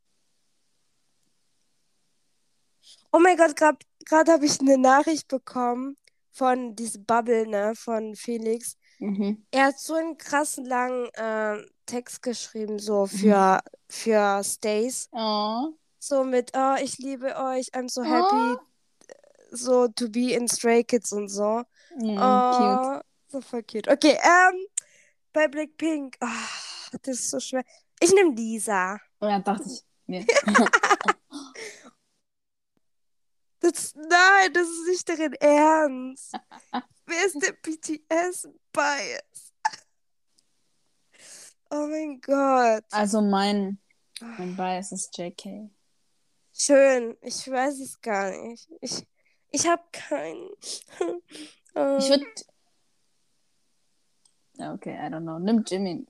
Speaker 3: oh mein Gott, gerade habe ich eine Nachricht bekommen von diesem Bubble, ne, von Felix.
Speaker 2: Mhm.
Speaker 3: Er hat so einen krassen langen Text geschrieben, so
Speaker 2: Mhm.
Speaker 3: für Stays.
Speaker 2: Oh.
Speaker 3: So mit, oh, ich liebe euch, I'm so happy,
Speaker 2: Oh.
Speaker 3: so to be in Stray Kids und so.
Speaker 2: Cute.
Speaker 3: Oh, so voll cute. Okay, bei Blackpink, das ist so schwer. Ich nehme Lisa.
Speaker 2: Ja, dachte ich mir.
Speaker 3: Nein, das ist nicht deren Ernst. Wer ist der BTS-Bias? Oh mein Gott.
Speaker 2: Also mein Bias ist JK.
Speaker 3: Schön. Ich weiß es gar nicht. Ich habe keinen.
Speaker 2: Ich
Speaker 3: Ähm,
Speaker 2: würde. Ja, okay, I don't know. Nimm Jimin.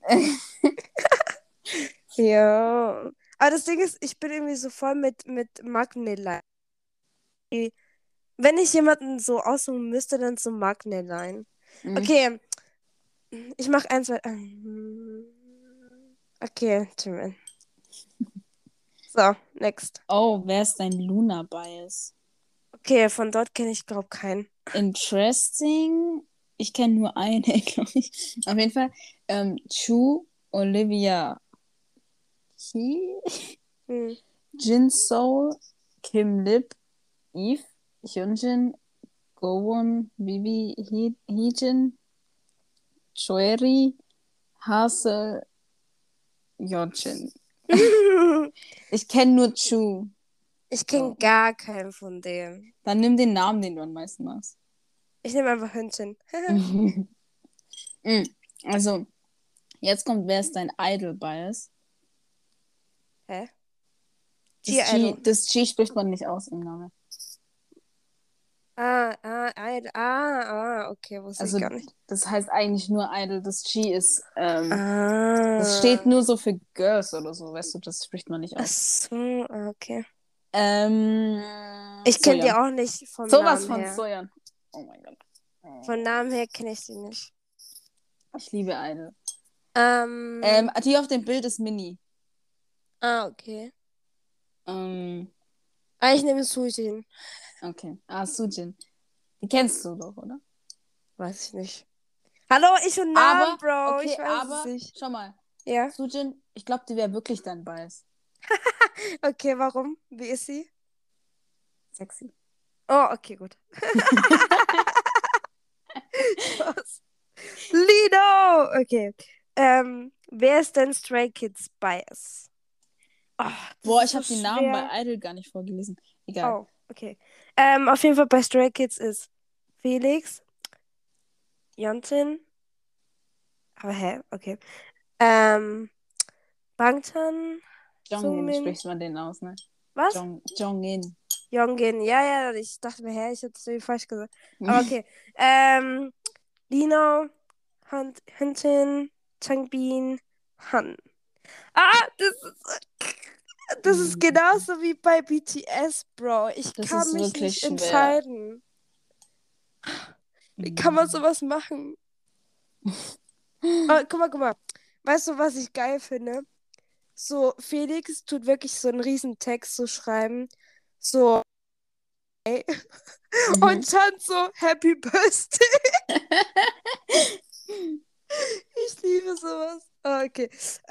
Speaker 3: ja. Aber das Ding ist, ich bin irgendwie so voll mit Magnelein. Wenn ich jemanden so aussuchen müsste, dann so Magnelein.
Speaker 2: Mhm.
Speaker 3: Okay, ich mach eins, zwei. Okay, Jimin. So, next.
Speaker 2: Oh, wer ist dein Luna Bias?
Speaker 3: Okay, von dort kenne ich, glaube keinen.
Speaker 2: Interesting. Ich kenne nur eine, glaube ich. Auf jeden Fall. Chu, Olivia Key,
Speaker 3: Hm.
Speaker 2: Jin Soul, Kim Lip, Eve, Hyunjin, Gowon, Vivi, Heejin, Choeri, Hazel, Yeonjin. Ich kenne nur Chu.
Speaker 3: Ich kenne
Speaker 2: So.
Speaker 3: gar keinen von denen.
Speaker 2: Dann nimm den Namen, den du am meisten magst.
Speaker 3: Ich nehme einfach Hündchen.
Speaker 2: Mm. Also, jetzt kommt, wer ist dein Idol-Bias?
Speaker 3: Hä?
Speaker 2: Das
Speaker 3: G-Idol.
Speaker 2: G spricht man nicht aus im Namen.
Speaker 3: Okay, wusste ich
Speaker 2: Also
Speaker 3: gar nicht.
Speaker 2: das heißt eigentlich nur Idol. Das G ist, das steht
Speaker 3: Ah.
Speaker 2: nur so für Girls oder so, weißt du, das spricht man nicht
Speaker 3: Ach
Speaker 2: aus.
Speaker 3: so, okay. Ich kenne die
Speaker 2: Soyeon.
Speaker 3: auch nicht vom
Speaker 2: Sowas
Speaker 3: Namen
Speaker 2: von
Speaker 3: her.
Speaker 2: Soyeon. Oh mein Gott.
Speaker 3: Von Namen her kenne ich sie nicht.
Speaker 2: Ich liebe Idol.
Speaker 3: Ähm,
Speaker 2: Die auf dem Bild ist Mini.
Speaker 3: okay.
Speaker 2: Ähm,
Speaker 3: Ich nehme Sujin.
Speaker 2: okay. Sujin. Die kennst du doch, oder?
Speaker 3: Weiß ich nicht. Hallo, ich und Namen,
Speaker 2: Aber,
Speaker 3: Bro.
Speaker 2: okay,
Speaker 3: Ich weiß es
Speaker 2: aber,
Speaker 3: nicht.
Speaker 2: schau mal.
Speaker 3: Ja.
Speaker 2: Sujin, ich glaube, die wäre wirklich dein Bias.
Speaker 3: Okay, warum? Wie ist sie?
Speaker 2: Sexy.
Speaker 3: Oh, okay, gut. Spaß. Lido! Okay. Wer ist denn Stray Kids Bias? Oh, das
Speaker 2: Boah,
Speaker 3: ist
Speaker 2: ich
Speaker 3: so
Speaker 2: habe die Namen bei
Speaker 3: schwer.
Speaker 2: Idol gar nicht vorgelesen. Egal.
Speaker 3: Oh, okay. Auf jeden Fall bei Stray Kids ist Felix, Jontin. Aber hä? Okay. Ähm, Bangtan,
Speaker 2: Jongin
Speaker 3: Sungmin.
Speaker 2: spricht man den aus, ne?
Speaker 3: Was?
Speaker 2: Jongin.
Speaker 3: Jongin. Ja, ja, ich dachte mir, hä, ich hätte es irgendwie falsch gesagt. Aber okay. Lino, Hintin, Changbin, Han. Das ist genauso wie bei BTS, Bro. Ich
Speaker 2: Das
Speaker 3: kann
Speaker 2: ist
Speaker 3: mich
Speaker 2: wirklich
Speaker 3: nicht
Speaker 2: schwer.
Speaker 3: entscheiden. Wie kann man sowas machen? Aber guck mal. Weißt du, was ich geil finde? So, Felix tut wirklich so einen riesen Text so schreiben. So,
Speaker 2: Mhm.
Speaker 3: und dann so, Happy Birthday. Ich liebe sowas. Okay.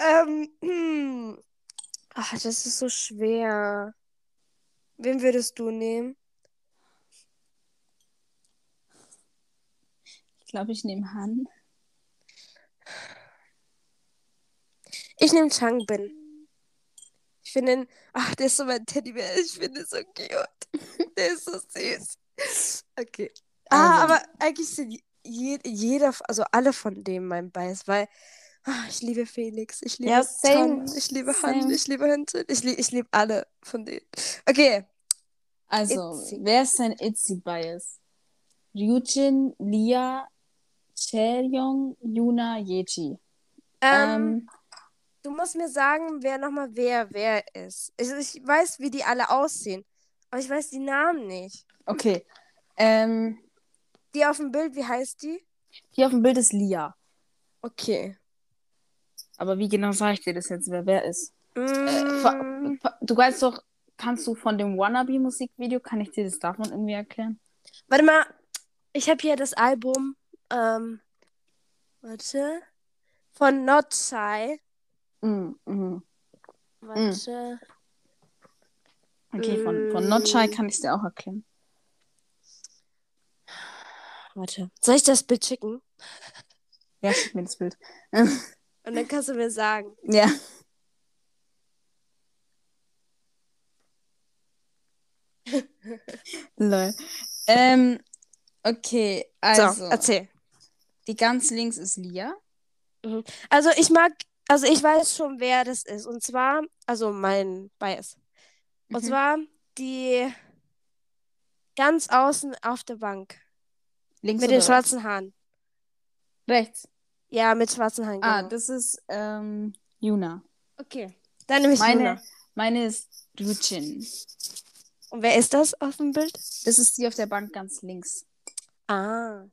Speaker 3: Das ist so schwer. Wen würdest du nehmen?
Speaker 2: Ich glaube, ich nehme Han.
Speaker 3: Ich nehme Changbin. Ich finde ihn, der ist so mein Teddybär. Ich finde ihn so cute. Der ist so süß. Okay.
Speaker 2: Also,
Speaker 3: Aber eigentlich sind jeder, also alle von dem mein Bias, weil ich liebe Felix, ich
Speaker 2: ja,
Speaker 3: liebe
Speaker 2: same,
Speaker 3: Tan, ich liebe Han,
Speaker 2: same.
Speaker 3: ich liebe Hinton, ich liebe alle von denen. Okay,
Speaker 2: Also,
Speaker 3: Itzy.
Speaker 2: wer ist dein Itzy-Bias? Ryujin, Lia, Chaeyoung, Yuna, Yeji.
Speaker 3: Ähm,
Speaker 2: Ähm,
Speaker 3: Du musst mir sagen, wer ist. Ich weiß, wie die alle aussehen, aber ich weiß die Namen nicht.
Speaker 2: okay.
Speaker 3: Die auf dem Bild, wie heißt die?
Speaker 2: Hier auf dem Bild ist Lia.
Speaker 3: Okay.
Speaker 2: Aber wie genau sage ich dir das jetzt, wer ist?
Speaker 3: Mm,
Speaker 2: Du weißt doch, kannst du von dem Wannabe-Musikvideo, kann ich dir das davon irgendwie erklären?
Speaker 3: Warte mal, ich habe hier das Album, warte, von Not Shy.
Speaker 2: Mm, mm, mm.
Speaker 3: Warte.
Speaker 2: Okay, von Not Shy
Speaker 3: Mm,
Speaker 2: kann ich es dir auch erklären.
Speaker 3: warte. Soll ich das Bild schicken?
Speaker 2: Ja, schick mir das Bild.
Speaker 3: Und dann kannst du mir sagen.
Speaker 2: Ja. Lol. Okay,
Speaker 3: So,
Speaker 2: also,
Speaker 3: erzähl.
Speaker 2: die ganz links ist Lia.
Speaker 3: Mhm. Also ich weiß schon, wer das ist. Und zwar, also mein Bias. Und
Speaker 2: Mhm.
Speaker 3: zwar die ganz außen auf der Bank.
Speaker 2: Links
Speaker 3: Mit den
Speaker 2: oder rechts?
Speaker 3: schwarzen Haaren.
Speaker 2: Rechts.
Speaker 3: Ja, mit schwarzen Haaren, genau.
Speaker 2: Das ist Yuna.
Speaker 3: Okay. Dann nehme ich
Speaker 2: Meine,
Speaker 3: Luna.
Speaker 2: meine ist Ryujin.
Speaker 3: Und wer ist das auf dem Bild?
Speaker 2: Das ist die auf der Bank ganz links.
Speaker 3: Ah.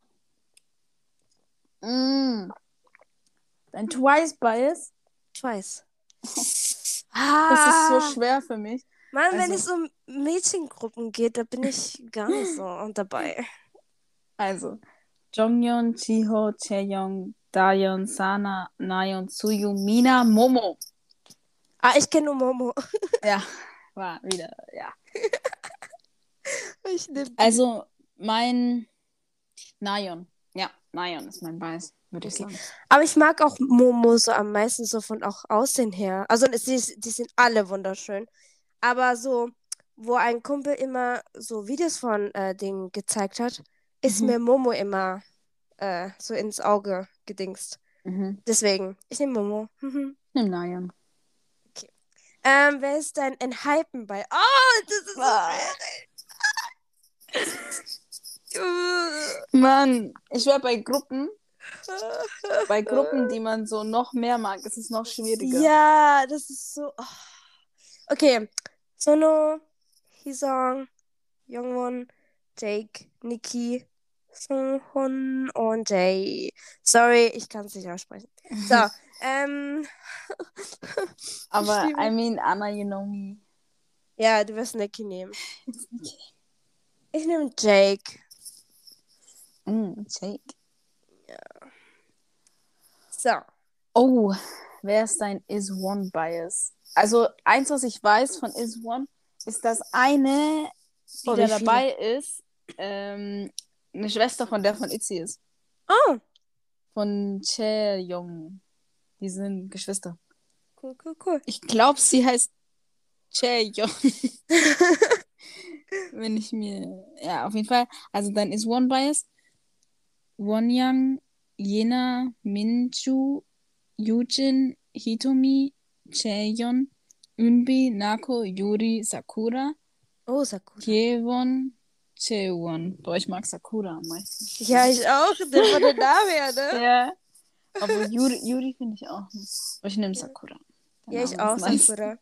Speaker 2: Mm. Dein Twice-Bias?
Speaker 3: Twice.
Speaker 2: Das ist so
Speaker 3: Ah.
Speaker 2: schwer für mich.
Speaker 3: Mann, wenn
Speaker 2: Also,
Speaker 3: es um Mädchengruppen geht, da bin ich gar nicht so dabei.
Speaker 2: also Jonghyun, Jiho, Chaeyoung, Dayeon, Sana, Nayeon, Tsuyu, Mina, Momo.
Speaker 3: Ich kenne nur Momo.
Speaker 2: Ja, war wieder, ja.
Speaker 3: Ich nehme die.
Speaker 2: Also mein Nayeon. Ja, Nayeon ist mein Bias, würde ich
Speaker 3: Okay.
Speaker 2: sagen.
Speaker 3: Aber ich mag auch Momo so am meisten so von auch Aussehen her. Also die sind alle wunderschön. Aber so, wo ein Kumpel immer so Videos von denen gezeigt hat, ist
Speaker 2: Mhm.
Speaker 3: mir Momo immer so ins Auge gedingst.
Speaker 2: Mhm.
Speaker 3: Deswegen, ich nehme Momo. Mhm.
Speaker 2: Nimm Nayeon.
Speaker 3: Wer ist dein Hypen bei? Oh, das ist so
Speaker 2: Ah.
Speaker 3: schwierig.
Speaker 2: Mann, ich war bei Gruppen, die man so noch mehr mag, ist es noch schwieriger.
Speaker 3: Ja, das ist so. Oh. Okay. Sono, Hisong, Youngwon, Jake, Nikki, Songhun und Jay. Sorry, ich kann es nicht aussprechen. So,
Speaker 2: Aber,
Speaker 3: liebe-
Speaker 2: I mean, Anna, you know me.
Speaker 3: ja, du wirst Nikki nehmen. Ich nehme Jake.
Speaker 2: Jake.
Speaker 3: So.
Speaker 2: Oh, wer ist dein Is One Bias? Also, eins, was ich weiß von Is One, ist, dass eine, die
Speaker 3: Oh,
Speaker 2: da
Speaker 3: wie viele?
Speaker 2: dabei ist, eine Schwester von der von Itzy ist.
Speaker 3: Oh,
Speaker 2: Von Chae-young. Die sind Geschwister.
Speaker 3: cool.
Speaker 2: Ich glaube, sie heißt Chae-young. Wenn ich mir. Ja, auf jeden Fall. Also, dann ist One Bias. Wonyoung, Jena, Minju, Yujin, Hitomi, Chaeyeon, Eunbi, Nako, Yuri, Sakura,
Speaker 3: Oh, Sakura.
Speaker 2: Hyewon, Chaewon. Boah, ich mag Sakura am meisten.
Speaker 3: Ja, ich auch. Von der Name her, ne?
Speaker 2: Ja. Aber Yuri finde ich auch nicht. Aber ich nehme Sakura. Der
Speaker 3: Ja, ich
Speaker 2: Name
Speaker 3: auch,
Speaker 2: ist nice.
Speaker 3: Sakura.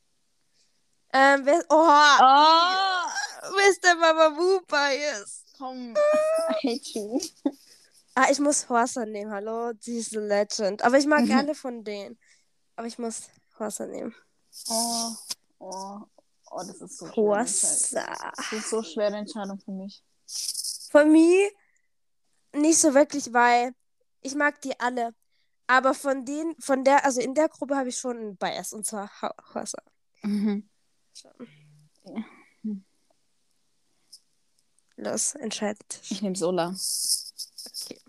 Speaker 3: Oha!
Speaker 2: Oh!
Speaker 3: Mr. Mamamoo Bias.
Speaker 2: Komm, I hate you.
Speaker 3: Ah, ich muss Horsa nehmen, hallo? Sie ist eine Legend. Aber ich mag alle von denen. Aber ich muss Horsa nehmen.
Speaker 2: Oh, das ist so schwer.
Speaker 3: Horsa.
Speaker 2: Das ist so schwere Entscheidung für mich.
Speaker 3: Von mir nicht so wirklich, weil ich mag die alle. Aber also in der Gruppe habe ich schon einen Bias, und zwar Horsa.
Speaker 2: Mhm.
Speaker 3: Los, entscheidet.
Speaker 2: Ich nehme Sola.
Speaker 3: Okay.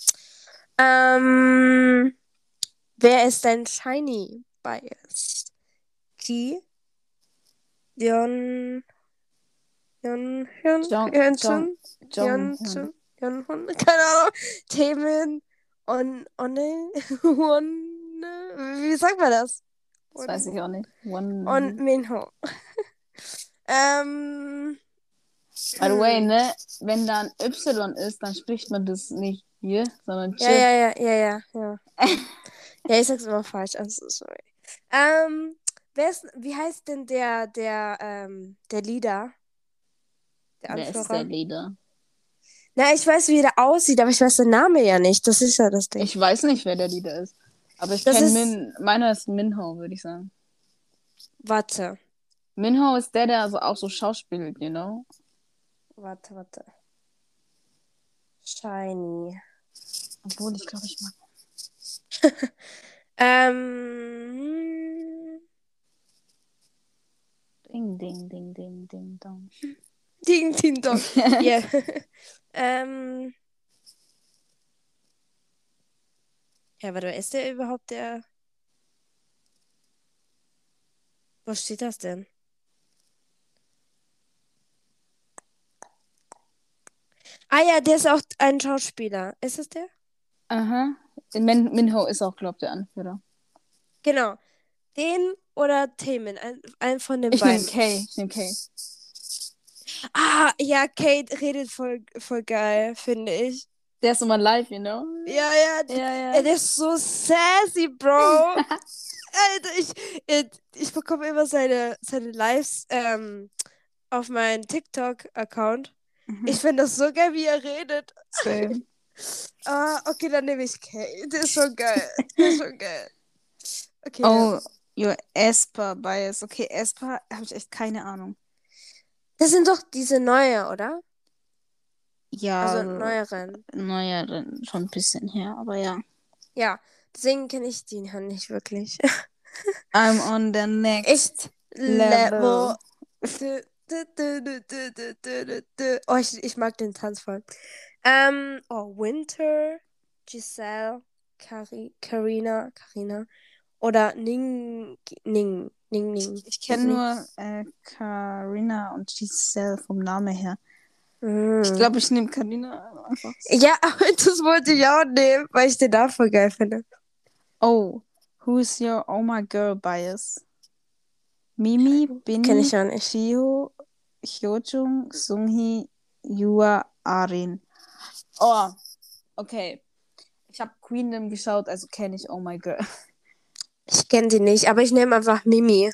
Speaker 3: Wer ist dein Shiny Bias? Ki? Yeonhun? Yeonchun? Yeonhun? Keine Ahnung. Taemin? Onne? Wie sagt man das?
Speaker 2: Das weiß ich auch nicht.
Speaker 3: Und Minho.
Speaker 2: By the way, ne? Wenn da ein Y ist, dann spricht man das nicht hier, sondern
Speaker 3: Ja. Ja, ich sag's immer falsch. I'm so sorry. Wie heißt denn der Leader? Der
Speaker 2: Wer ist
Speaker 3: Anführer?
Speaker 2: der Leader?
Speaker 3: Na, ich weiß, wie der aussieht, aber ich weiß den Namen ja nicht. Das ist ja das Ding.
Speaker 2: Ich weiß nicht, wer der Leader ist. Aber ich
Speaker 3: Das
Speaker 2: kenne meiner ist Minho, würde ich sagen.
Speaker 3: Warte.
Speaker 2: Minho ist der also auch so schauspielt, you know?
Speaker 3: Warte. Shiny.
Speaker 2: Obwohl, ich glaube, ich mag. Ding, ding, ding, ding, ding, dong.
Speaker 3: Ding, ding, dong. Yeah. Ja, warte, ist der überhaupt der... Wo steht das denn? Ah ja, der ist auch ein Schauspieler. Ist es der?
Speaker 2: Aha. Minho ist auch, glaube ich, der Anführer.
Speaker 3: Genau. Den oder Taemin. Ein von den
Speaker 2: Ich nehme
Speaker 3: beiden.
Speaker 2: Kay. Ich nehme Kay.
Speaker 3: Ah, ja, Kate redet voll geil, finde ich.
Speaker 2: Der ist immer live, you know?
Speaker 3: Ja.
Speaker 2: Ja.
Speaker 3: Der ist so sassy, Bro. Alter, ich bekomme immer seine Lives auf meinen TikTok-Account.
Speaker 2: Mhm.
Speaker 3: Ich finde das so geil, wie er redet.
Speaker 2: Same.
Speaker 3: Okay, dann nehme ich Kate. Der ist schon geil. Okay.
Speaker 2: Oh, your Esper Bias. Okay, Esper habe ich echt keine Ahnung.
Speaker 3: Das sind doch diese neue, oder?
Speaker 2: Ja,
Speaker 3: Also
Speaker 2: neueren, schon ein bisschen her, aber ja.
Speaker 3: Ja, deswegen kenne ich die ja nicht wirklich.
Speaker 2: I'm on the next
Speaker 3: Level.
Speaker 2: level.
Speaker 3: Oh, ich mag den Tanz voll. Winter, Giselle, Karina oder Ning.
Speaker 2: Ich kenne nur Carina und Giselle vom Namen her. Ich glaube, ich nehme Carina einfach.
Speaker 3: Ja, das wollte ich auch nehmen, weil ich den Namen voll geil finde.
Speaker 2: Oh, who's your Oh My Girl Bias? Mimi,
Speaker 3: Kenn
Speaker 2: Binny,
Speaker 3: ich auch nicht.
Speaker 2: Chio, Hyojung, Sunghee, Yua Arin. Oh, okay. Ich habe Queendom geschaut, also kenne ich Oh My Girl.
Speaker 3: Ich kenne die nicht, aber ich nehme einfach Mimi.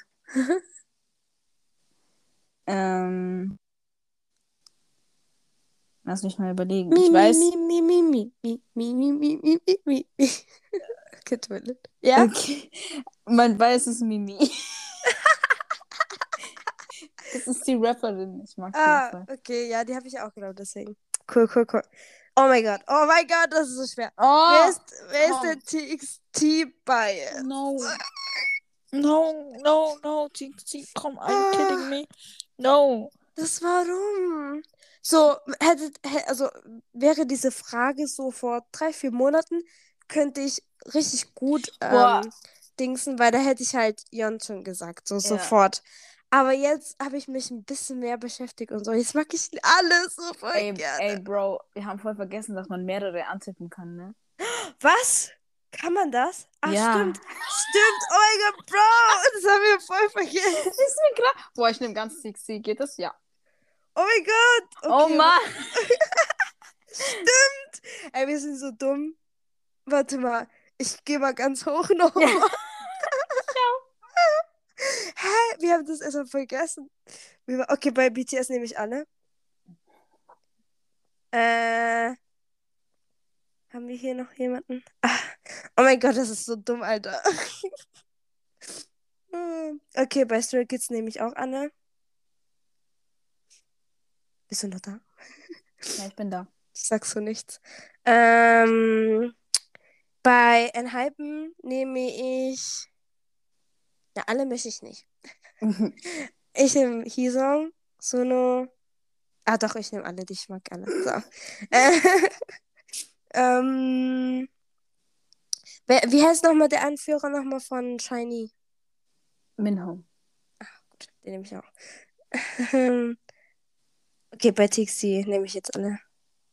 Speaker 2: Lass mich mal überlegen.
Speaker 3: Mi,
Speaker 2: Ich
Speaker 3: mi,
Speaker 2: weiß.
Speaker 3: mi, mi, mi, mi, mi, mi, mi, mi, mi, mi, mi, mi. Okay, tut mir leid. Ja?
Speaker 2: Okay. Man weiß es Mimi. Das ist die Rapperin. Ich mag die
Speaker 3: Ah,
Speaker 2: voll.
Speaker 3: okay, ja, die habe ich auch genommen, deswegen. Cool, cool, cool. Oh mein Gott, das ist so schwer.
Speaker 2: Oh,
Speaker 3: Wer ist der
Speaker 2: komm.
Speaker 3: TXT-Bias?
Speaker 2: No. No, komm, are you kidding me? No.
Speaker 3: Das war dumm. So, also wäre diese Frage so vor 3, 4 Monaten, könnte ich richtig gut
Speaker 2: Boah.
Speaker 3: dingsen, weil da hätte ich halt Jon schon gesagt, so
Speaker 2: Ja.
Speaker 3: sofort. Aber jetzt habe ich mich ein bisschen mehr beschäftigt und so. Jetzt mag ich alles so voll gerne.
Speaker 2: Ey, Bro, wir haben voll vergessen, dass man mehrere antippen kann, ne?
Speaker 3: Was? Kann man das? Ach,
Speaker 2: Ja.
Speaker 3: stimmt. Stimmt. Oh mein Gott, Bro. Das haben wir voll vergessen.
Speaker 2: Ist mir klar. Boah, ich nehme ganz TXT. Geht das? Ja.
Speaker 3: Oh mein Gott.
Speaker 2: Oh
Speaker 3: Okay,
Speaker 2: Mann.
Speaker 3: Stimmt. Ey, wir sind so dumm. Warte mal. Ich gehe mal ganz hoch noch.
Speaker 2: Ja.
Speaker 3: Hä? Wir haben das erstmal vergessen. Okay, bei BTS nehme ich alle. Haben wir hier noch jemanden? Oh mein Gott, das ist so dumm, Alter. Okay, bei Stray Kids nehme ich auch alle. Bist du noch da?
Speaker 2: Ja, ich bin da.
Speaker 3: Sagst du nichts. Bei Enhypen nehme ich. Ja, alle möchte ich nicht. Ich nehme Hisong, Suno. Ah, doch, ich nehme alle, ich mag alle. So. Wie heißt nochmal der Anführer nochmal von Shiny?
Speaker 2: Minho.
Speaker 3: Gut, den nehme ich auch. Okay, bei Tixi nehme ich jetzt alle.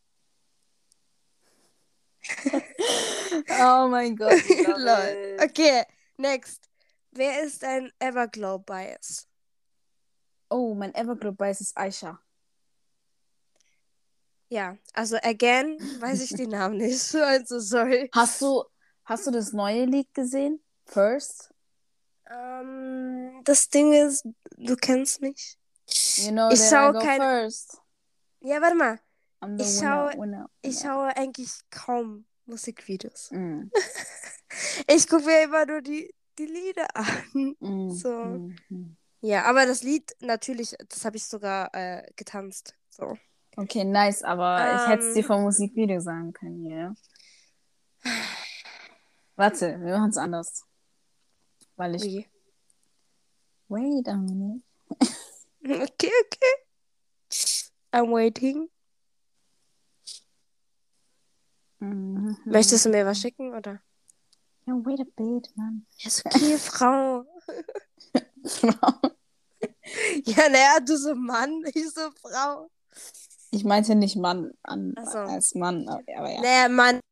Speaker 2: Oh mein Gott.
Speaker 3: Lol. Okay, next. Wer ist ein Everglow Bias?
Speaker 2: Oh, mein Everglow Bias ist Aisha.
Speaker 3: Ja, also again weiß ich den Namen nicht. Also sorry.
Speaker 2: Hast du das neue Lied gesehen? First?
Speaker 3: Das Ding ist, du kennst mich.
Speaker 2: You know
Speaker 3: Ich
Speaker 2: that I
Speaker 3: schaue
Speaker 2: go
Speaker 3: kein.
Speaker 2: first.
Speaker 3: Ja, warte mal.
Speaker 2: I'm the
Speaker 3: Ich
Speaker 2: winner.
Speaker 3: schaue eigentlich kaum Musikvideos.
Speaker 2: Mm.
Speaker 3: Ich gucke mir immer nur die Lieder an. So. Ja, aber das Lied natürlich, das habe ich sogar getanzt. So.
Speaker 2: Okay, nice, aber ich hätte es dir vom Musikvideo sagen können, ja. Warte, wir machen es anders. Weil ich.
Speaker 3: Wie?
Speaker 2: Wait a minute.
Speaker 3: Okay. I'm waiting. Möchtest du mir was schicken, oder?
Speaker 2: Ja, wait a bit, Mann.
Speaker 3: Ist okay, Frau.
Speaker 2: Frau.
Speaker 3: Ja, naja, du so Mann, ich so Frau.
Speaker 2: Ich meinte nicht Mann
Speaker 3: Ach so.
Speaker 2: als Mann, aber ja.
Speaker 3: Naja, Mann.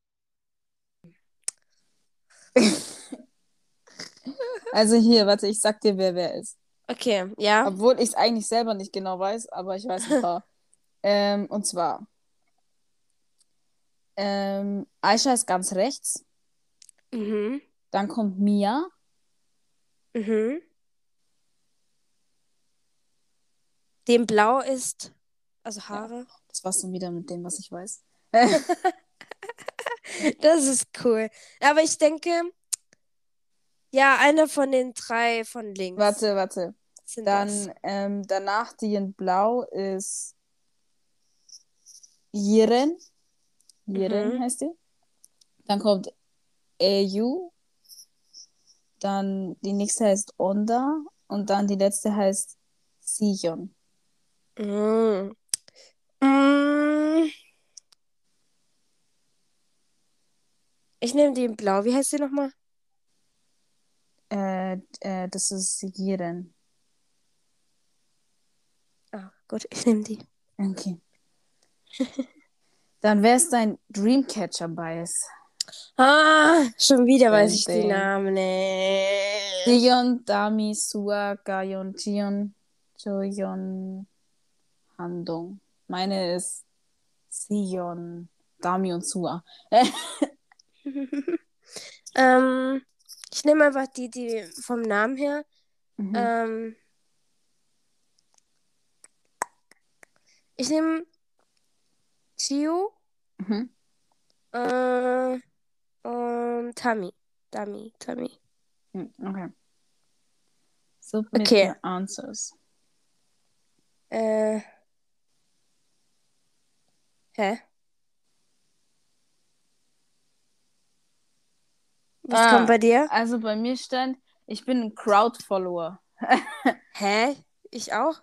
Speaker 2: Also hier, warte, ich sag dir, wer ist.
Speaker 3: Okay, ja.
Speaker 2: Obwohl ich es eigentlich selber nicht genau weiß, aber ich weiß ein paar. Und zwar, Aisha ist ganz rechts.
Speaker 3: Mhm.
Speaker 2: Dann kommt Mia.
Speaker 3: Mhm. Dem Blau ist, also Haare.
Speaker 2: Ja, das war's dann wieder mit dem, was ich weiß.
Speaker 3: Das ist cool. Aber ich denke, ja, einer von den 3 von links.
Speaker 2: Warte.
Speaker 3: Sind
Speaker 2: Dann danach die in Blau ist Yiren. Yiren heißt die. Dann kommt EU. Dann die nächste heißt Onda. Und dann die letzte heißt Sion.
Speaker 3: das. Mm. Ich nehme die in Blau. Wie heißt die nochmal?
Speaker 2: Das ist Yiren.
Speaker 3: Ah, gut, ich nehme die.
Speaker 2: Okay. Dann wer ist dein Dreamcatcher-Bias?
Speaker 3: Schon wieder weiß ich
Speaker 2: Ding.
Speaker 3: die Namen nicht.
Speaker 2: Sion, Dami, Sua, Gayon, Jion, Joyon, Handong. Meine ist Sion, Dami und Sua.
Speaker 3: Ich nehme einfach die vom Namen her.
Speaker 2: Mhm.
Speaker 3: Ich nehme Chiu
Speaker 2: Mhm.
Speaker 3: und Tammy. Tammy.
Speaker 2: Okay. Submit
Speaker 3: Okay.
Speaker 2: your answers.
Speaker 3: Hä? Was kommt bei dir?
Speaker 2: Also bei mir stand, ich bin ein Crowd-Follower.
Speaker 3: Hä? Ich auch?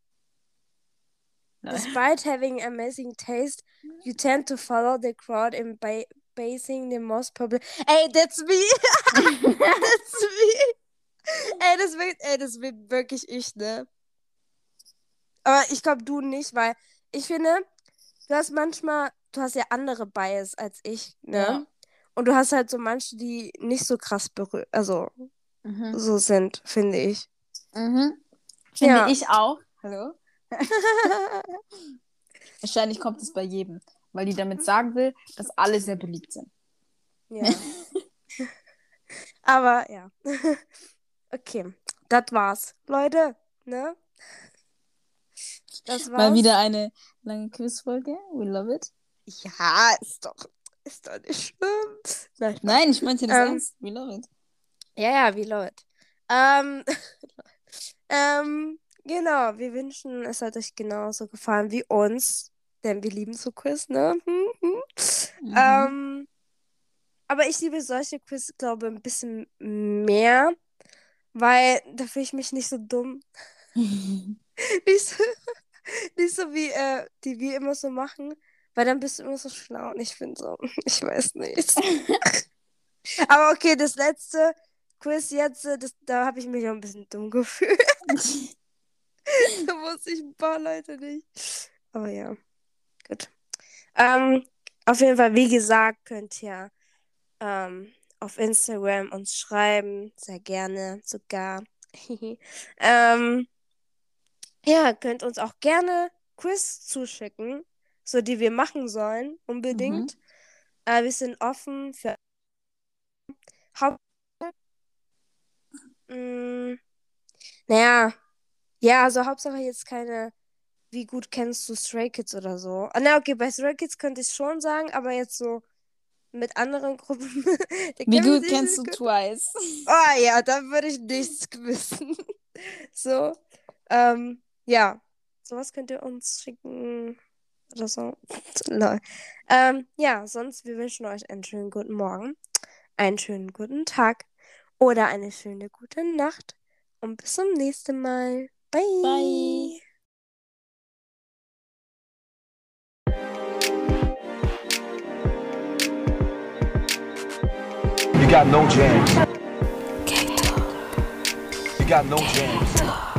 Speaker 3: Despite having amazing taste, you tend to follow the crowd in basing the most popular. Ey, that's me! That's me! Das wird wirklich ich, ne? Aber ich glaube, du nicht, weil ich finde, du hast ja andere Bias als ich, ne?
Speaker 2: Ja.
Speaker 3: Und du hast halt so manche, die nicht so krass
Speaker 2: Mhm.
Speaker 3: so sind, finde ich.
Speaker 2: Finde
Speaker 3: Ja.
Speaker 2: ich auch. Hallo? Wahrscheinlich kommt es bei jedem, weil die damit sagen will, dass alle sehr beliebt sind.
Speaker 3: Ja. Aber ja. Okay, das war's. Leute, ne? Das war's.
Speaker 2: Mal wieder eine lange Quizfolge. We love it.
Speaker 3: Ja, ist doch nicht schlimm.
Speaker 2: Nein, ich meinte das ernst. We love it.
Speaker 3: Ja, we love it. Genau, wir wünschen, es hat euch genauso gefallen wie uns, denn wir lieben so Quiz, ne? Aber ich liebe solche Quiz, glaube ich, ein bisschen mehr, weil da fühle ich mich nicht so dumm. Nicht so wie die wir immer so machen, weil dann bist du immer so schlau und ich finde so, ich weiß nicht. Aber okay, das letzte Quiz jetzt, da habe ich mich auch ein bisschen dumm gefühlt. Da wusste ich ein paar Leute nicht. Aber ja, gut. Auf jeden Fall, wie gesagt, könnt ihr auf Instagram uns schreiben, sehr gerne sogar. Ja, könnt uns auch gerne Quiz zuschicken, so die wir machen sollen, unbedingt. Wir sind offen für naja, ja, also Hauptsache jetzt keine, wie gut kennst du Stray Kids oder so. Na, okay, bei Stray Kids könnte ich schon sagen, aber jetzt so mit anderen Gruppen.
Speaker 2: Wie gut kennst du Twice?
Speaker 3: Oh ja, da würde ich nichts wissen. So, ja, sowas könnt ihr uns schicken oder so. Lol. Ja, sonst, wir wünschen euch einen schönen guten Morgen, einen schönen guten Tag oder eine schöne gute Nacht und bis zum nächsten Mal. Bye.
Speaker 2: Bye.
Speaker 1: You got no jams. You got no jams.